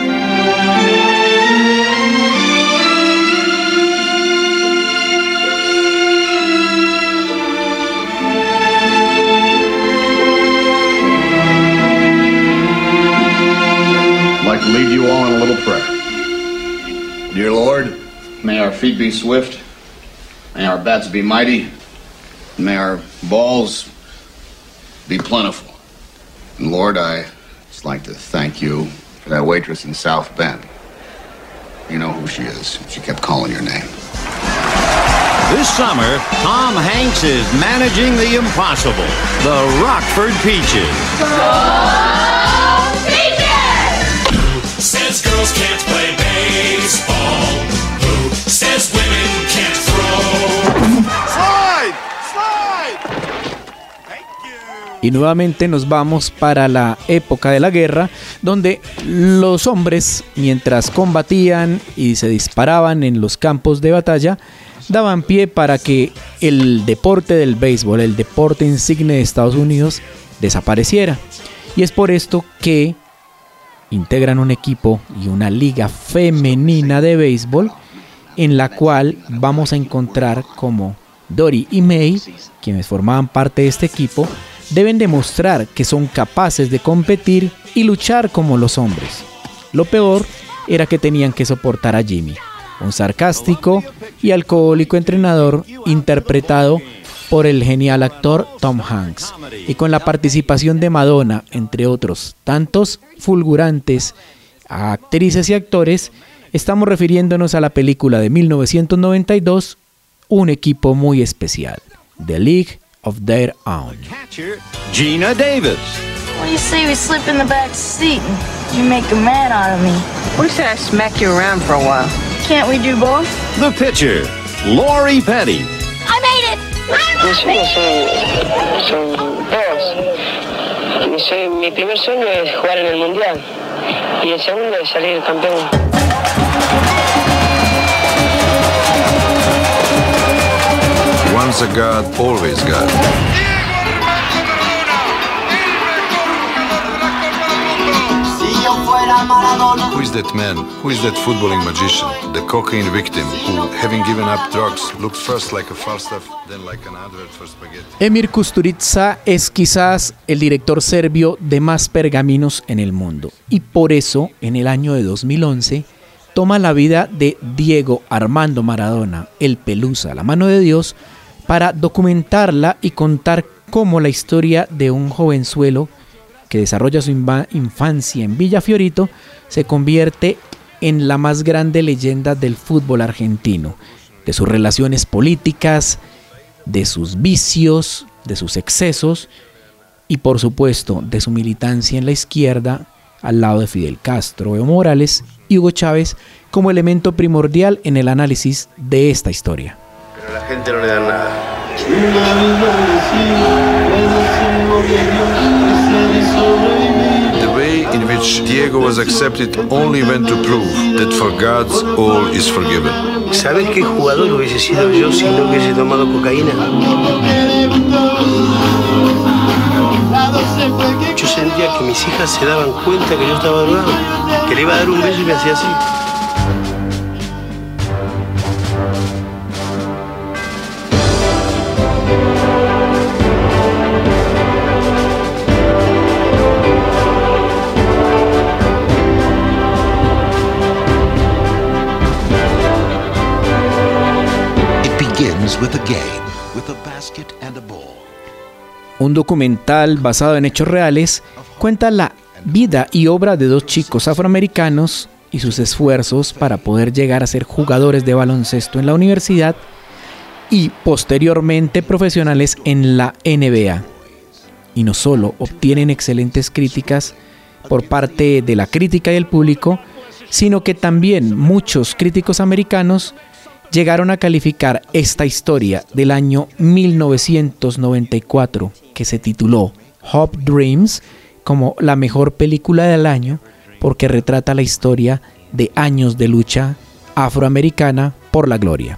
Speaker 14: I'd like to lead you all in a little prayer. Dear Lord, may our feet be swift, may our bats be mighty, and may our balls be plentiful. And Lord, I just like to thank you for that waitress in South Bend. You know who she is. She kept calling your name.
Speaker 16: This summer, Tom Hanks is managing the impossible, the Rockford Peaches.
Speaker 23: Says girls can't play baseball. Who says women can't throw? Slide! Slide!
Speaker 3: Y nuevamente nos vamos para la época de la guerra, donde los hombres, mientras combatían y se disparaban en los campos de batalla, daban pie para que el deporte del béisbol, el deporte insigne de Estados Unidos, desapareciera. Y es por esto que integran un equipo y una liga femenina de béisbol, en la cual vamos a encontrar como Dory y May, quienes formaban parte de este equipo, deben demostrar que son capaces de competir y luchar como los hombres. Lo peor era que tenían que soportar a Jimmy, un sarcástico y alcohólico entrenador interpretado por el genial actor Tom Hanks, y con la participación de Madonna, entre otros tantos fulgurantes actrices y actores. Estamos refiriéndonos a la película de 1992, un equipo muy especial, The League of Their Own.
Speaker 16: Gina Davis.
Speaker 12: What do you say we slip in the back seat and you make a man out of me?
Speaker 7: What if I smack you around for a while?
Speaker 12: Can't we do both?
Speaker 16: The pitcher, Lori Petty.
Speaker 12: I made it!
Speaker 15: Mis hijos son dos. Mi primer sueño es jugar en el Mundial y el segundo es salir campeón.
Speaker 27: Once a God, always God.
Speaker 17: Who is that man? Who is that footballing magician? The cocaine victim who, having given up drugs, looked first like a Falstaff, then like an advert for spaghetti.
Speaker 3: Emir Kusturica es quizás el director serbio de más pergaminos en el mundo, y por eso, en el año de 2011, toma la vida de Diego Armando Maradona, el Pelusa, la mano de Dios, para documentarla y contar cómo la historia de un jovenzuelo que desarrolla su infancia en Villa Fiorito se convierte en la más grande leyenda del fútbol argentino, de sus relaciones políticas, de sus vicios, de sus excesos y por supuesto de su militancia en la izquierda al lado de Fidel Castro, Evo Morales y Hugo Chávez como elemento primordial en el análisis de esta historia.
Speaker 18: Pero a la gente no le dan nada.
Speaker 17: The way in which Diego was accepted only went to prove that for God's all is forgiven.
Speaker 18: ¿Sabes qué jugador hubiese sido yo si no hubiese tomado cocaína? Yo sentía que mis hijas se daban cuenta que yo estaba drogado, que le iba a dar un beso y me hacía así.
Speaker 3: Un documental basado en hechos reales cuenta la vida y obra de dos chicos afroamericanos y sus esfuerzos para poder llegar a ser jugadores de baloncesto en la universidad y posteriormente profesionales en la NBA. Y no solo obtienen excelentes críticas por parte de la crítica y el público, sino que también muchos críticos americanos llegaron a calificar esta historia del año 1994, que se tituló Hope Dreams, como la mejor película del año, porque retrata la historia de años de lucha afroamericana por la gloria.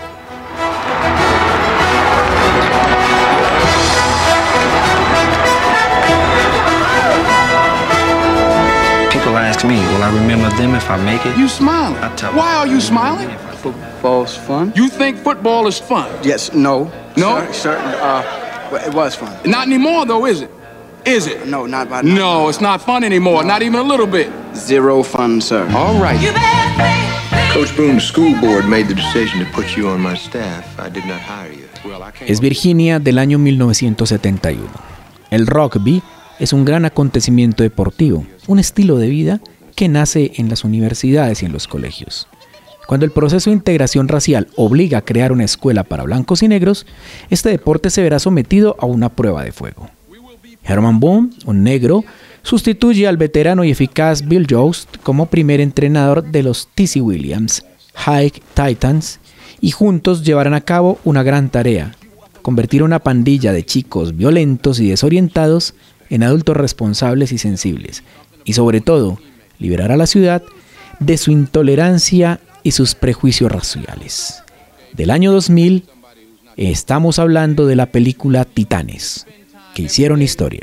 Speaker 6: People ask me, will I remember them if I make it?
Speaker 19: You smiling. Why are you smiling?
Speaker 6: Football's fun.
Speaker 19: You think football is fun?
Speaker 6: Yes, no.
Speaker 19: No?
Speaker 6: Sir, it was fun.
Speaker 19: Not anymore, though, is it? Is it?
Speaker 6: No, not by
Speaker 19: No, it's not fun anymore. Not even a little bit.
Speaker 6: Zero fun, sir.
Speaker 19: All right.
Speaker 17: Coach Boone's school board made the decision to put you on my staff. I did not hire you.
Speaker 3: Es Virginia del año 1971. El rugby es un gran acontecimiento deportivo, un estilo de vida que nace en las universidades y en los colegios. Cuando el proceso de integración racial obliga a crear una escuela para blancos y negros, este deporte se verá sometido a una prueba de fuego. Herman Boone, un negro, sustituye al veterano y eficaz Bill Yost como primer entrenador de los T.C. Williams High Titans y juntos llevarán a cabo una gran tarea: convertir una pandilla de chicos violentos y desorientados en adultos responsables y sensibles, y sobre todo, liberar a la ciudad de su intolerancia y sus prejuicios raciales. Del año 2000, estamos hablando de la película Titanes, que hicieron historia.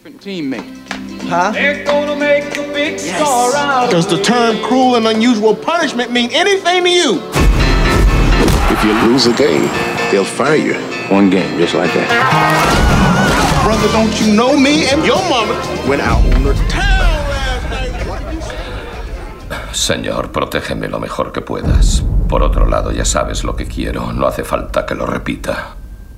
Speaker 20: Does the term cruel and unusual punishment mean anything to you?
Speaker 17: If you lose a game, they'll fire you. One game, just like that.
Speaker 20: Brother, don't you know me and your mama went out on the town last night?
Speaker 22: Señor, protégeme lo mejor que puedas. Por otro lado, ya sabes lo que quiero. No hace falta que lo repita.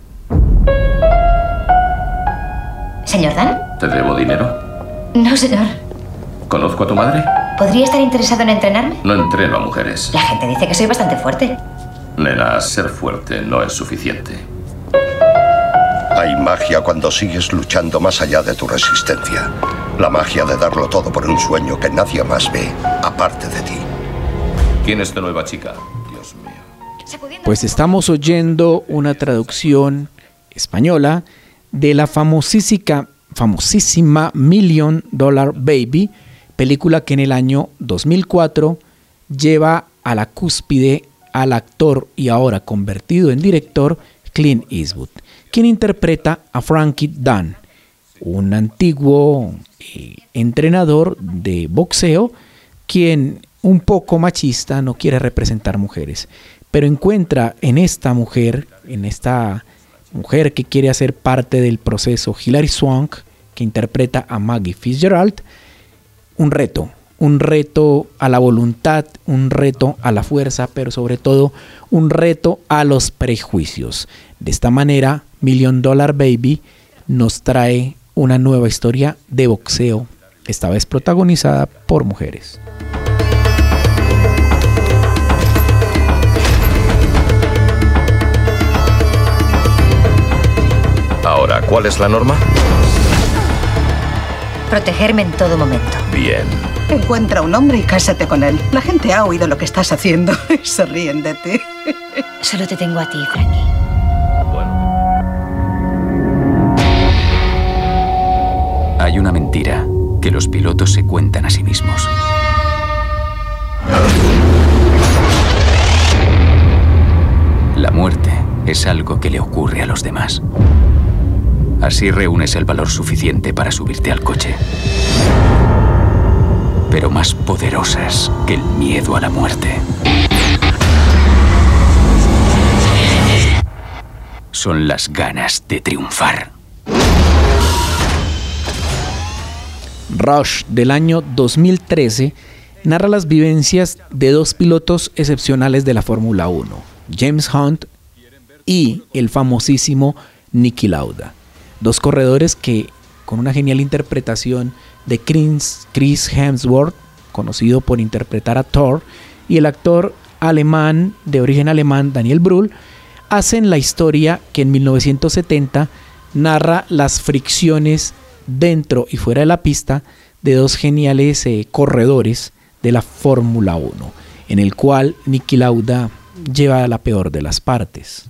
Speaker 24: ¿Señor Dan?
Speaker 22: ¿Te debo dinero?
Speaker 24: No, señor.
Speaker 22: ¿Conozco a tu madre?
Speaker 24: ¿Podría estar interesado en entrenarme?
Speaker 22: No entreno a mujeres.
Speaker 24: La gente dice que soy bastante fuerte.
Speaker 1: Nena, ser fuerte no es suficiente.
Speaker 2: Hay magia cuando sigues luchando más allá de tu resistencia. La magia de darlo todo por un sueño que nadie más ve, aparte de ti.
Speaker 1: ¿Quién es tu nueva chica? Dios mío.
Speaker 3: Pues estamos oyendo una traducción española de la famosísima $1 Million Baby, película que en el año 2004 lleva a la cúspide al actor y ahora convertido en director Clint Eastwood, quien interpreta a Frankie Dunn, un antiguo entrenador de boxeo, quien un poco machista no quiere representar mujeres, pero encuentra en esta mujer que quiere hacer parte del proceso, Hilary Swank, que interpreta a Maggie Fitzgerald, un reto a la voluntad, un reto a la fuerza, pero sobre todo un reto a los prejuicios. De esta manera, $1 Million Baby nos trae una nueva historia de boxeo, esta vez protagonizada por mujeres.
Speaker 27: Ahora, ¿cuál es la norma?
Speaker 24: Protegerme en todo momento.
Speaker 27: Bien.
Speaker 4: Encuentra un hombre y cásate con él. La gente ha oído lo que estás haciendo y se ríen de ti.
Speaker 24: Solo te tengo a ti, Frankie.
Speaker 5: Hay una mentira que los pilotos se cuentan a sí mismos. La muerte es algo que le ocurre a los demás. Así reúnes el valor suficiente para subirte al coche. Pero más poderosas que el miedo a la muerte son las ganas de triunfar.
Speaker 3: Rush, del año 2013, narra las vivencias de dos pilotos excepcionales de la Fórmula 1, James Hunt y el famosísimo Niki Lauda. Dos corredores que, con una genial interpretación de Chris Hemsworth, conocido por interpretar a Thor, y el actor alemán de origen alemán Daniel Brühl, hacen la historia que en 1970 narra las fricciones dentro y fuera de la pista de dos geniales corredores de la Fórmula 1, en el cual Niki Lauda lleva la peor de las partes.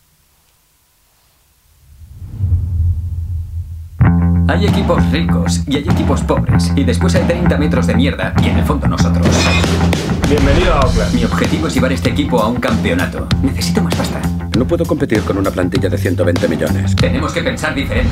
Speaker 13: Hay equipos ricos y hay equipos pobres. Y después hay 30 metros de mierda y en el fondo nosotros.
Speaker 25: Bienvenido a Oakland.
Speaker 13: Mi objetivo es llevar este equipo a un campeonato. Necesito más pasta.
Speaker 25: No puedo competir con una plantilla de 120 millones.
Speaker 13: Tenemos que pensar diferente.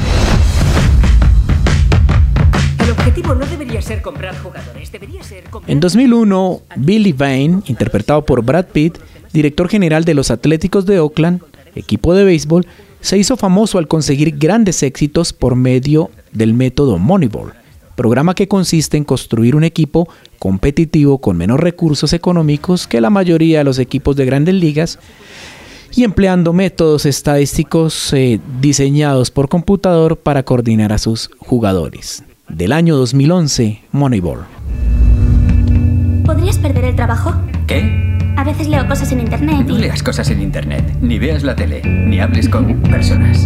Speaker 26: El objetivo no debería ser comprar jugadores, debería ser comprar...
Speaker 3: En 2001, Billy Vane, interpretado por Brad Pitt, director general de los Atléticos de Oakland, equipo de béisbol, se hizo famoso al conseguir grandes éxitos por medio del método Moneyball, programa que consiste en construir un equipo competitivo con menos recursos económicos que la mayoría de los equipos de grandes ligas y empleando métodos estadísticos diseñados por computador para coordinar a sus jugadores. Del año 2011, Moneyball.
Speaker 28: ¿Podrías perder el trabajo?
Speaker 13: ¿Qué?
Speaker 28: A veces leo cosas en internet y...
Speaker 13: No leas cosas en internet, ni veas la tele, ni hables con personas.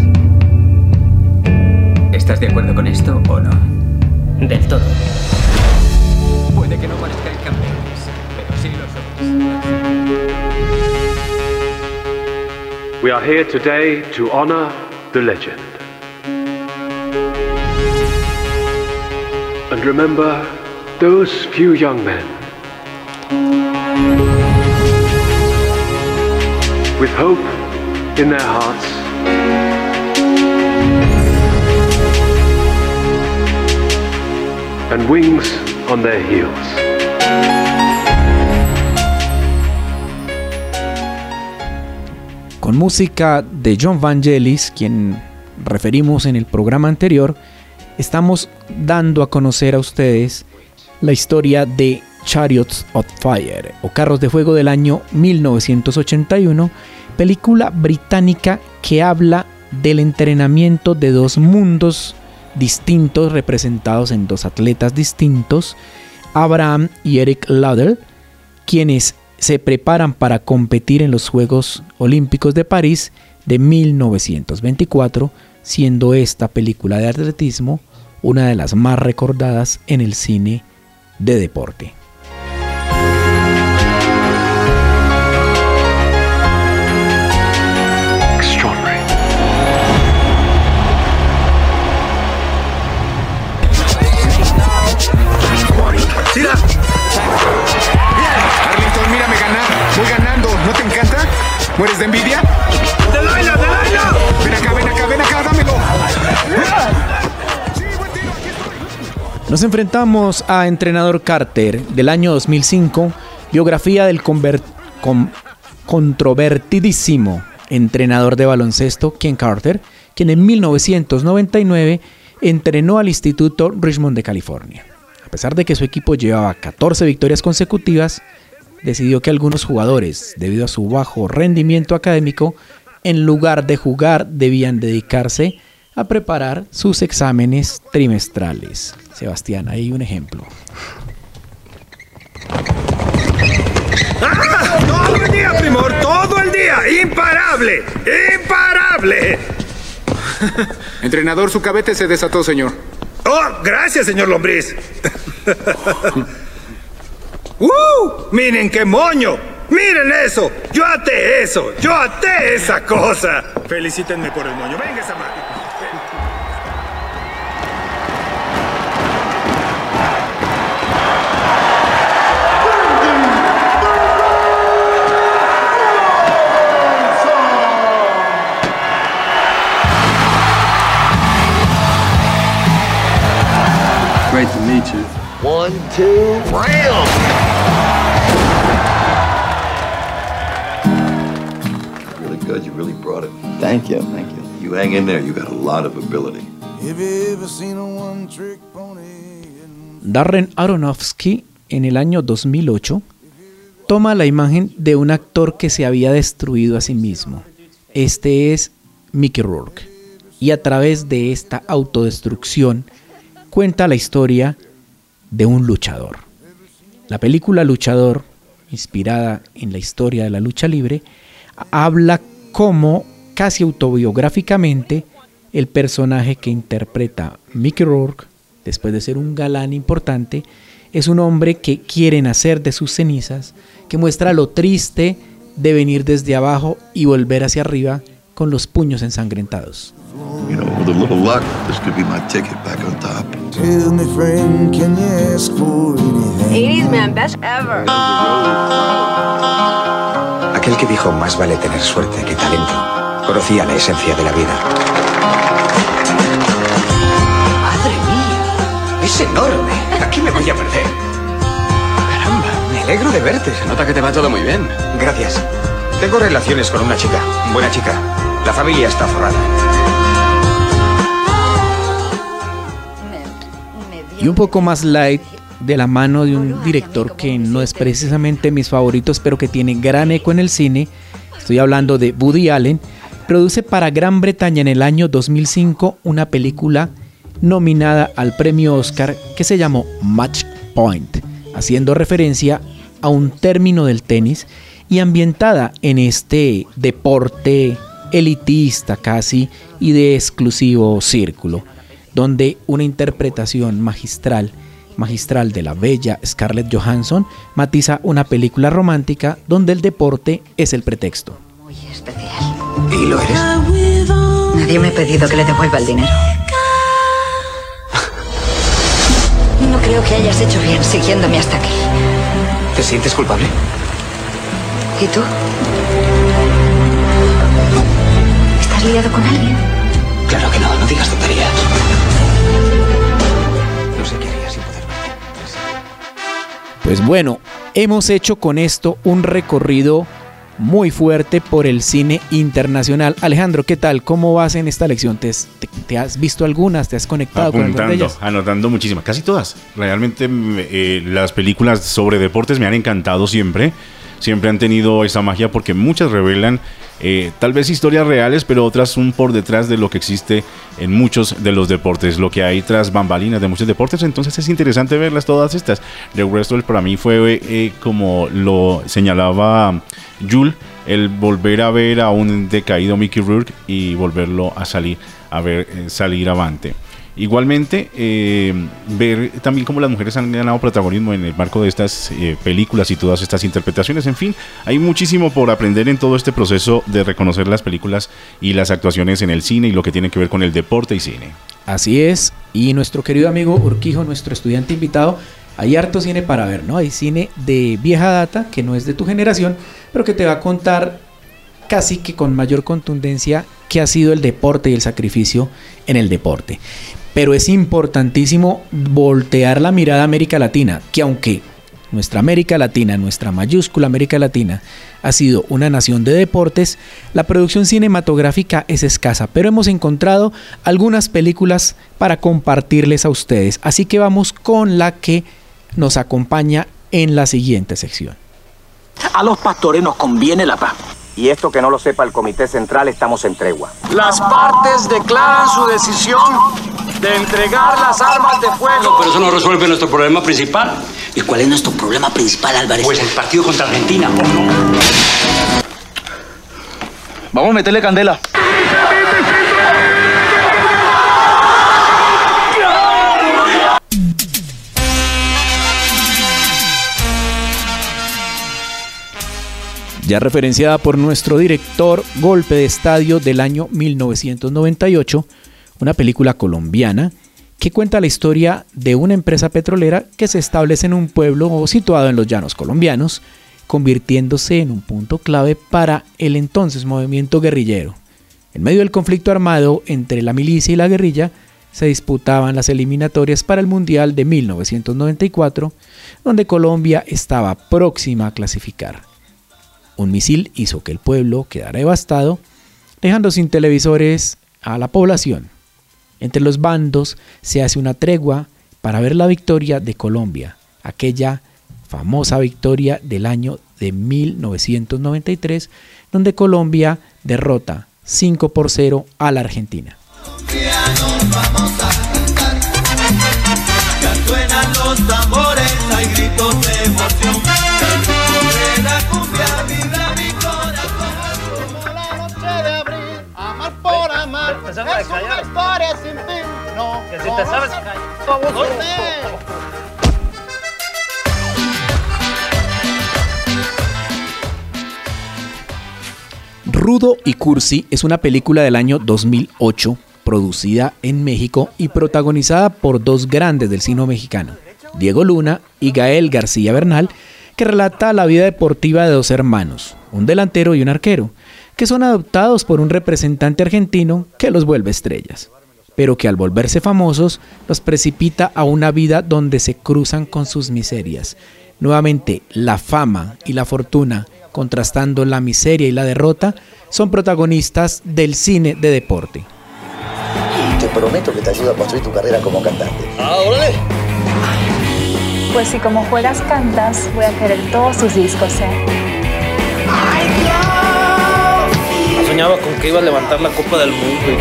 Speaker 13: ¿Estás de acuerdo con esto o no?
Speaker 26: Del todo.
Speaker 13: Puede que no parezcáis campeones, pero sí lo sois.
Speaker 29: We are here today to honor the legend. And remember those few young men with hope in their hearts and wings on their heels.
Speaker 3: Con música de Jon Vangelis, quien referimos en el programa anterior, estamos dando a conocer a ustedes la historia de Chariots of Fire o Carros de Fuego del año 1981, película británica que habla del entrenamiento de dos mundos distintos representados en dos atletas distintos, Abraham y Eric Lauder, quienes se preparan para competir en los Juegos Olímpicos de París de 1924, siendo esta película de atletismo una de las más recordadas en el cine de deporte.
Speaker 7: ¡Tira! ¡Bien! Arlington, mírame ganar. Voy ganando. ¿No te encanta? ¿Mueres de envidia? ¡Delilah! Ven acá, dámelo.
Speaker 3: Nos enfrentamos a Entrenador Carter del año 2005, biografía del controvertidísimo entrenador de baloncesto Ken Carter, quien en 1999 entrenó al Instituto Richmond de California. A pesar de que su equipo llevaba 14 victorias consecutivas, decidió que algunos jugadores, debido a su bajo rendimiento académico, en lugar de jugar debían dedicarse a preparar sus exámenes trimestrales. Sebastián, ahí hay un ejemplo.
Speaker 7: ¡Ah! ¡Todo el día, Primor! ¡Todo el día! ¡Imparable! ¡Imparable!
Speaker 19: Entrenador, su cabete se desató, señor.
Speaker 7: ¡Oh! ¡Gracias, señor Lombriz! ¡Miren qué moño! ¡Miren eso! ¡Yo até eso! ¡Yo até esa cosa! Felicítenme por el moño. ¡Venga esa mano!
Speaker 6: Great to meet you.
Speaker 2: 1, 2, round! Really good. You really brought it.
Speaker 6: Thank you. Thank you.
Speaker 2: You hang in there. You got a lot of ability.
Speaker 3: Darren Aronofsky, en el año 2008, toma la imagen de un actor que se había destruido a sí mismo. Este es Mickey Rourke. Y a través de esta autodestrucción, cuenta la historia de un luchador. La película Luchador, inspirada en la historia de la lucha libre, habla como casi autobiográficamente el personaje que interpreta Mickey Rourke, después de ser un galán importante, es un hombre que quiere nacer de sus cenizas, que muestra lo triste de venir desde abajo y volver hacia arriba con los puños ensangrentados.
Speaker 2: You know, with a little luck, this could be my ticket back on top.
Speaker 8: Tell me, friend, can you ask for anything?
Speaker 12: 80s, man, best ever.
Speaker 6: Aquel que dijo más vale tener suerte que talento, conocía la esencia de la vida. ¡Madre mía! ¡Es enorme! Aquí me voy a perder. Caramba, me alegro de verte. Se nota que te va todo muy bien. Gracias. Tengo relaciones con una chica, buena chica. La familia está forrada.
Speaker 3: Y un poco más light, de la mano de un director que no es precisamente mis favoritos, pero que tiene gran eco en el cine. Estoy hablando de Woody Allen. Produce para Gran Bretaña en el año 2005 una película nominada al premio Oscar que se llamó Match Point, haciendo referencia a un término del tenis y ambientada en este deporte elitista casi y de exclusivo círculo, donde una interpretación magistral de la bella Scarlett Johansson matiza una película romántica donde el deporte es el pretexto.
Speaker 24: Muy especial.
Speaker 6: ¿Y lo eres?
Speaker 24: Nadie me ha pedido que le devuelva el dinero. No creo que hayas hecho bien siguiéndome hasta aquí.
Speaker 6: ¿Te sientes culpable?
Speaker 24: ¿Y tú? ¿Estás liado con alguien?
Speaker 6: Claro que no, no digas tonterías. No sé qué haría sin poder verte.
Speaker 3: Pues bueno, hemos hecho con esto un recorrido muy fuerte por el cine internacional. Alejandro, ¿qué tal? ¿Cómo vas en esta lección? ¿Te has visto algunas? ¿Te has conectado con algunas de ellas?
Speaker 9: Anotando muchísimas, casi todas. Realmente las películas sobre deportes me han encantado siempre. siempre han tenido esa magia porque muchas revelan tal vez historias reales, pero otras son por detrás de lo que existe en muchos de los deportes, lo que hay tras bambalinas de muchos deportes. Entonces es interesante verlas todas estas. The Wrestler para mí fue como lo señalaba Jules, el volver a ver a un decaído Mickey Rourke y volverlo a salir avante. Igualmente, ver también cómo las mujeres han ganado protagonismo en el marco de estas películas y todas estas interpretaciones. En fin, hay muchísimo por aprender en todo este proceso de reconocer las películas y las actuaciones en el cine y lo que tiene que ver con el deporte y cine.
Speaker 3: Así es, y nuestro querido amigo Urquijo, nuestro estudiante invitado, hay harto cine para ver, ¿no? Hay cine de vieja data, que no es de tu generación, pero que te va a contar casi que con mayor contundencia qué ha sido el deporte y el sacrificio en el deporte. Pero es importantísimo voltear la mirada a América Latina, que aunque nuestra América Latina, nuestra mayúscula América Latina, ha sido una nación de deportes, la producción cinematográfica es escasa, pero hemos encontrado algunas películas para compartirles a ustedes. Así que vamos con la que nos acompaña en la siguiente sección.
Speaker 10: A los pastores nos conviene la paz.
Speaker 11: Y esto que no lo sepa el Comité Central, estamos en tregua.
Speaker 10: Las partes declaran su decisión de entregar las armas de fuego.
Speaker 14: No, pero eso no resuelve nuestro problema principal.
Speaker 11: ¿Y cuál es nuestro problema principal, Álvarez?
Speaker 14: Pues el partido contra Argentina, ¿o no?
Speaker 10: Vamos a meterle candela.
Speaker 3: Ya referenciada por nuestro director, Golpe de Estadio del año 1998, una película colombiana que cuenta la historia de una empresa petrolera que se establece en un pueblo situado en los llanos colombianos, convirtiéndose en un punto clave para el entonces movimiento guerrillero. En medio del conflicto armado entre la milicia y la guerrilla, se disputaban las eliminatorias para el Mundial de 1994, donde Colombia estaba próxima a clasificar. Un misil hizo que el pueblo quedara devastado, dejando sin televisores a la población. Entre los bandos se hace una tregua para ver la victoria de Colombia, aquella famosa victoria del año de 1993, donde Colombia derrota 5-0 a la Argentina.
Speaker 15: Vamos a cantar. Ya suenan los tambores, hay gritos de emoción. El ritmo de la cumbia vibra mi corazón. Como la noche de abril, amar por amar. Es una historia sin fin. No, que si te sabes callar.
Speaker 3: Rudo y Cursi es una película del año 2008, producida en México y protagonizada por dos grandes del cine mexicano, Diego Luna y Gael García Bernal, que relata la vida deportiva de dos hermanos, un delantero y un arquero, que son adoptados por un representante argentino que los vuelve estrellas, pero que al volverse famosos los precipita a una vida donde se cruzan con sus miserias. Nuevamente, la fama y la fortuna, contrastando la miseria y la derrota, son protagonistas del cine de deporte.
Speaker 11: Te prometo que te ayudo a construir tu carrera como cantante.
Speaker 15: ¡Ah, órale!
Speaker 16: Pues si como juegas cantas, voy a querer todos sus discos,
Speaker 15: ¡Ay, Dios!
Speaker 18: Soñaba con que iba a levantar la Copa del Mundo.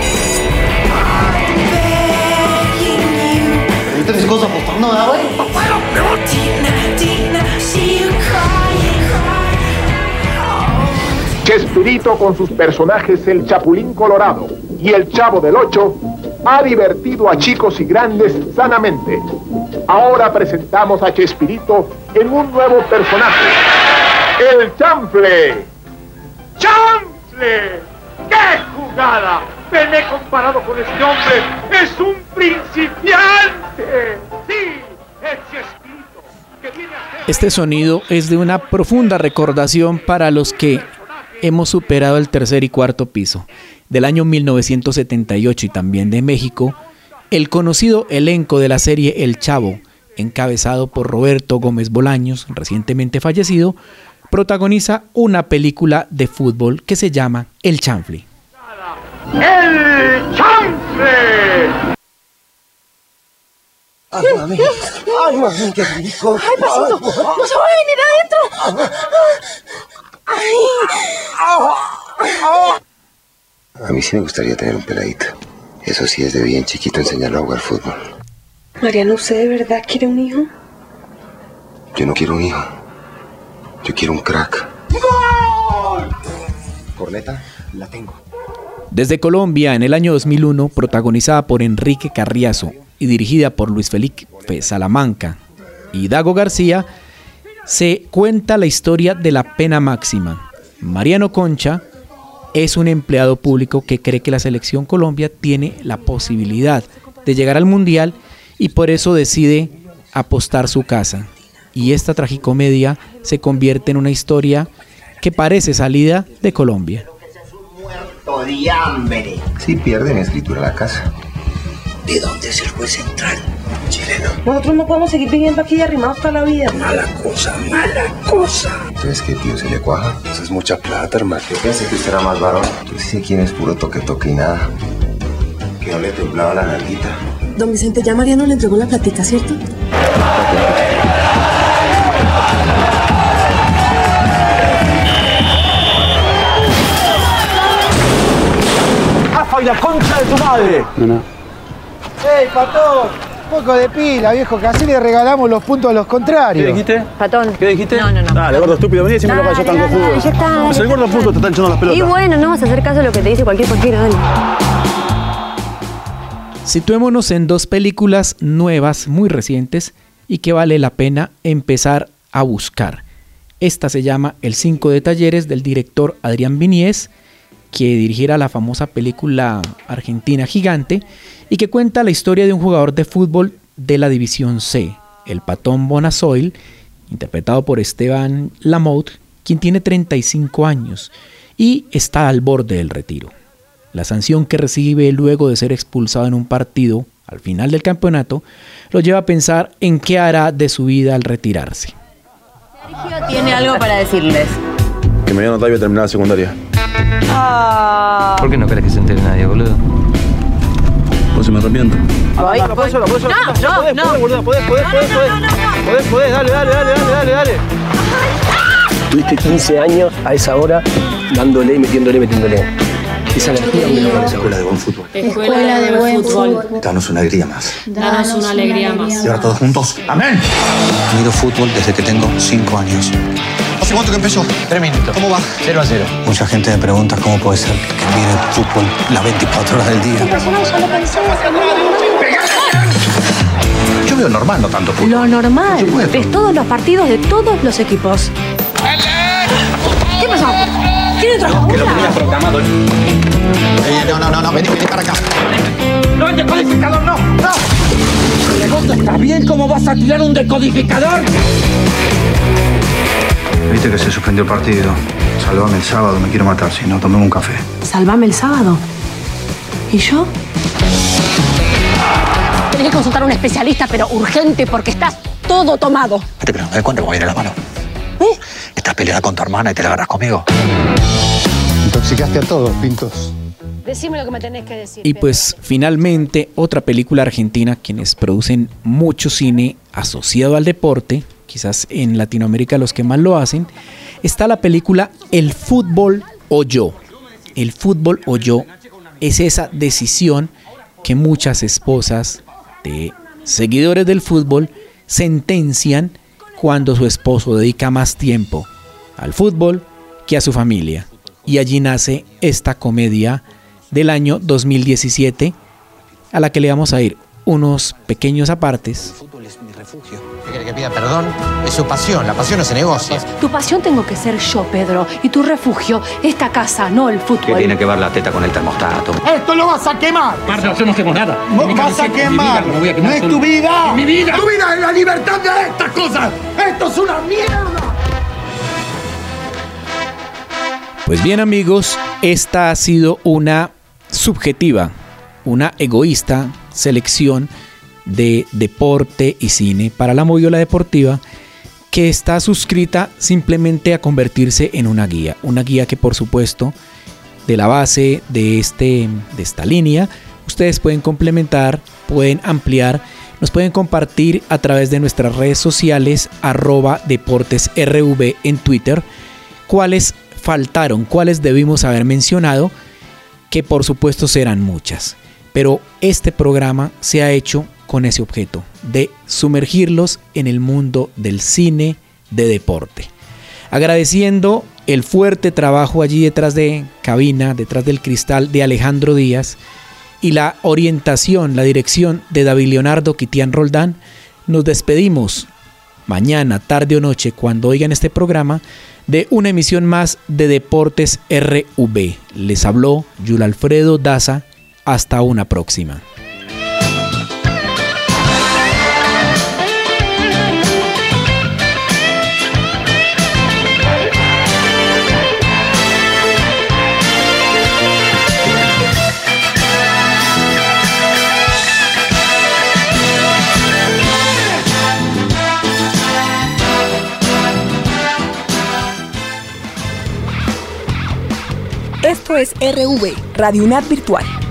Speaker 15: ¿Viste mis cosas apostando, güey?
Speaker 21: Chespirito con sus personajes El Chapulín Colorado y El Chavo del Ocho ha divertido a chicos y grandes sanamente. Ahora presentamos a Chespirito en un nuevo personaje, El Chanfle. ¡Chanfle! ¡Qué jugada! ¡Me he comparado con este hombre! ¡Es un principiante! ¡Sí! ¡Es Chespirito! Que viene a ser...
Speaker 3: Este sonido es de una profunda recordación para los que hemos superado el tercer y cuarto piso. Del año 1978 y también de México, el conocido elenco de la serie El Chavo, encabezado por Roberto Gómez Bolaños, recientemente fallecido, protagoniza una película de fútbol que se llama El Chanfle.
Speaker 21: ¡El Chanfle!
Speaker 15: ¡Ay, mami! ¡Ay, mami, qué rico!
Speaker 16: ¡Ay, pasito! ¡No se va a venir adentro!
Speaker 1: A mí sí me gustaría tener un peladito. Eso sí, es de bien chiquito enseñarlo a jugar fútbol.
Speaker 4: Mariano, ¿usted de verdad quiere un hijo?
Speaker 1: Yo no quiero un hijo. Yo quiero un crack.
Speaker 6: ¡Gol! ¿Corneta? La tengo.
Speaker 3: Desde Colombia, en el año 2001, protagonizada por Enrique Carriazo y dirigida por Luis Felipe Salamanca y Dago García, se cuenta la historia de la pena máxima. Mariano Concha es un empleado público que cree que la selección Colombia tiene la posibilidad de llegar al Mundial y por eso decide apostar su casa. Y esta tragicomedia se convierte en una historia que parece salida de Colombia.
Speaker 1: De hambre. Si pierden, escritura la casa.
Speaker 11: ¿De dónde es el juez central? Chileno.
Speaker 4: Nosotros no podemos seguir viviendo aquí arrimados toda la vida.
Speaker 11: Mala cosa, mala cosa.
Speaker 1: ¿Entonces qué, tío? ¿Se le cuaja? Eso es mucha plata, hermano. Yo pensé que usted era más varón. Yo sí sé quién es puro toque y nada. Que no le temblaba la nalguita.
Speaker 4: Don Vicente, ya Mariano le entregó la platica, ¿cierto?
Speaker 10: ¡Y la concha de tu madre!
Speaker 5: No. ¡Ey, Patón! Un poco de pila, viejo, que así le regalamos los puntos a los contrarios.
Speaker 10: ¿Qué dijiste?
Speaker 4: Patón.
Speaker 10: ¿Qué dijiste?
Speaker 4: No.
Speaker 10: Dale, gordo estúpido, vení y decime lo que yo tan cojudo.
Speaker 4: Ya está.
Speaker 10: Pues el gordo puto te está echando las pelotas.
Speaker 4: Y bueno, no vas a hacer caso a lo que te dice cualquier dale.
Speaker 3: Situémonos en dos películas nuevas, muy recientes, y que vale la pena empezar a buscar. Esta se llama El 5 de Talleres, del director Adrián Viñez, que dirigiera la famosa película argentina Gigante y que cuenta la historia de un jugador de fútbol de la División C, el Patón Bonazoil, interpretado por Esteban Lamotte, quien tiene 35 años y está al borde del retiro. La sanción que recibe luego de ser expulsado en un partido al final del campeonato lo lleva a pensar en qué hará de su vida al retirarse.
Speaker 24: Sergio tiene algo para decirles.
Speaker 10: Que mañana voy a terminar la secundaria.
Speaker 18: ¿Por qué no querés que se entere nadie, boludo?
Speaker 10: Pues se me arrepiento.
Speaker 18: Podés,
Speaker 24: No.
Speaker 18: podés, dale.
Speaker 17: Tuviste 15 años a esa hora dándole y metiéndole. Esa energía me lo parece.
Speaker 1: Escuela de buen fútbol.
Speaker 24: Escuela de buen fútbol.
Speaker 1: Danos una alegría más.
Speaker 24: Danos una alegría más.
Speaker 1: Y ahora todos juntos. ¡Amén!
Speaker 20: Miro fútbol desde que tengo 5 años.
Speaker 1: ¿Hace cuánto que empezó?
Speaker 20: 3 minutos.
Speaker 1: ¿Cómo va?
Speaker 20: 0-0. Mucha gente me pregunta cómo puede ser que mire fútbol las 24 horas del día.
Speaker 1: Yo veo normal, no tanto fútbol.
Speaker 24: Lo normal. Ves todos los partidos de todos los equipos. ¿Qué pasó? ¿Quién entró?
Speaker 1: Que lo tenías programado. No, vení para acá.
Speaker 10: ¡No, el decodificador no! ¿Vos estás bien? ¿Cómo vas a tirar un decodificador?
Speaker 20: Viste que se suspendió el partido. Salvame el sábado, me quiero matar, si no, tomemos un café.
Speaker 24: Salvame el sábado. ¿Y yo? Tenés que consultar a un especialista, pero urgente, porque estás todo tomado.
Speaker 20: Pero no me das cuenta cómo viene la mano. Estás peleada con tu hermana y te la agarras conmigo.
Speaker 5: Intoxicaste a todos, Pintos.
Speaker 24: Decime lo que me tenés que decir.
Speaker 3: Y pues finalmente otra película argentina, quienes producen mucho cine asociado al deporte, quizás en Latinoamérica los que más lo hacen, está la película El fútbol o yo. El fútbol o yo es esa decisión que muchas esposas de seguidores del fútbol sentencian cuando su esposo dedica más tiempo al fútbol que a su familia. Y allí nace esta comedia del año 2017 a la que le vamos a ir unos pequeños apartes.
Speaker 20: El fútbol es mi refugio.
Speaker 1: ¿Qué quiere que pida perdón? Es su pasión, la pasión no se negocia.
Speaker 24: Tu pasión tengo que ser yo, Pedro. Y tu refugio, esta casa, no el fútbol.
Speaker 20: ¿Qué tiene que ver la teta con el termostato?
Speaker 5: ¡Esto lo vas a quemar!
Speaker 10: Marta, yo no hacemos nada.
Speaker 5: ¡Vos vas a quemar! ¡No es tu vida!
Speaker 10: ¡Mi vida!
Speaker 5: ¡Tu vida es la libertad de estas cosas! ¡Esto es una mierda!
Speaker 3: Pues bien, amigos, esta ha sido una subjetiva, una egoísta selección de deporte y cine para la moviola deportiva, que está suscrita simplemente a convertirse en una guía que por supuesto de la base de esta línea ustedes pueden complementar, pueden ampliar, nos pueden compartir a través de nuestras redes sociales @deportesrv en Twitter, cuáles faltaron, cuáles debimos haber mencionado, que por supuesto serán muchas. Pero este programa se ha hecho con ese objeto, de sumergirlos en el mundo del cine de deporte. Agradeciendo el fuerte trabajo allí detrás de cabina, detrás del cristal de Alejandro Díaz y la orientación, la dirección de David Leonardo Quitián Roldán, nos despedimos mañana, tarde o noche, cuando oigan este programa, de una emisión más de Deportes RV. Les habló Yul Alfredo Daza. Hasta una próxima.
Speaker 13: Esto es RV, Radio UNAD Virtual.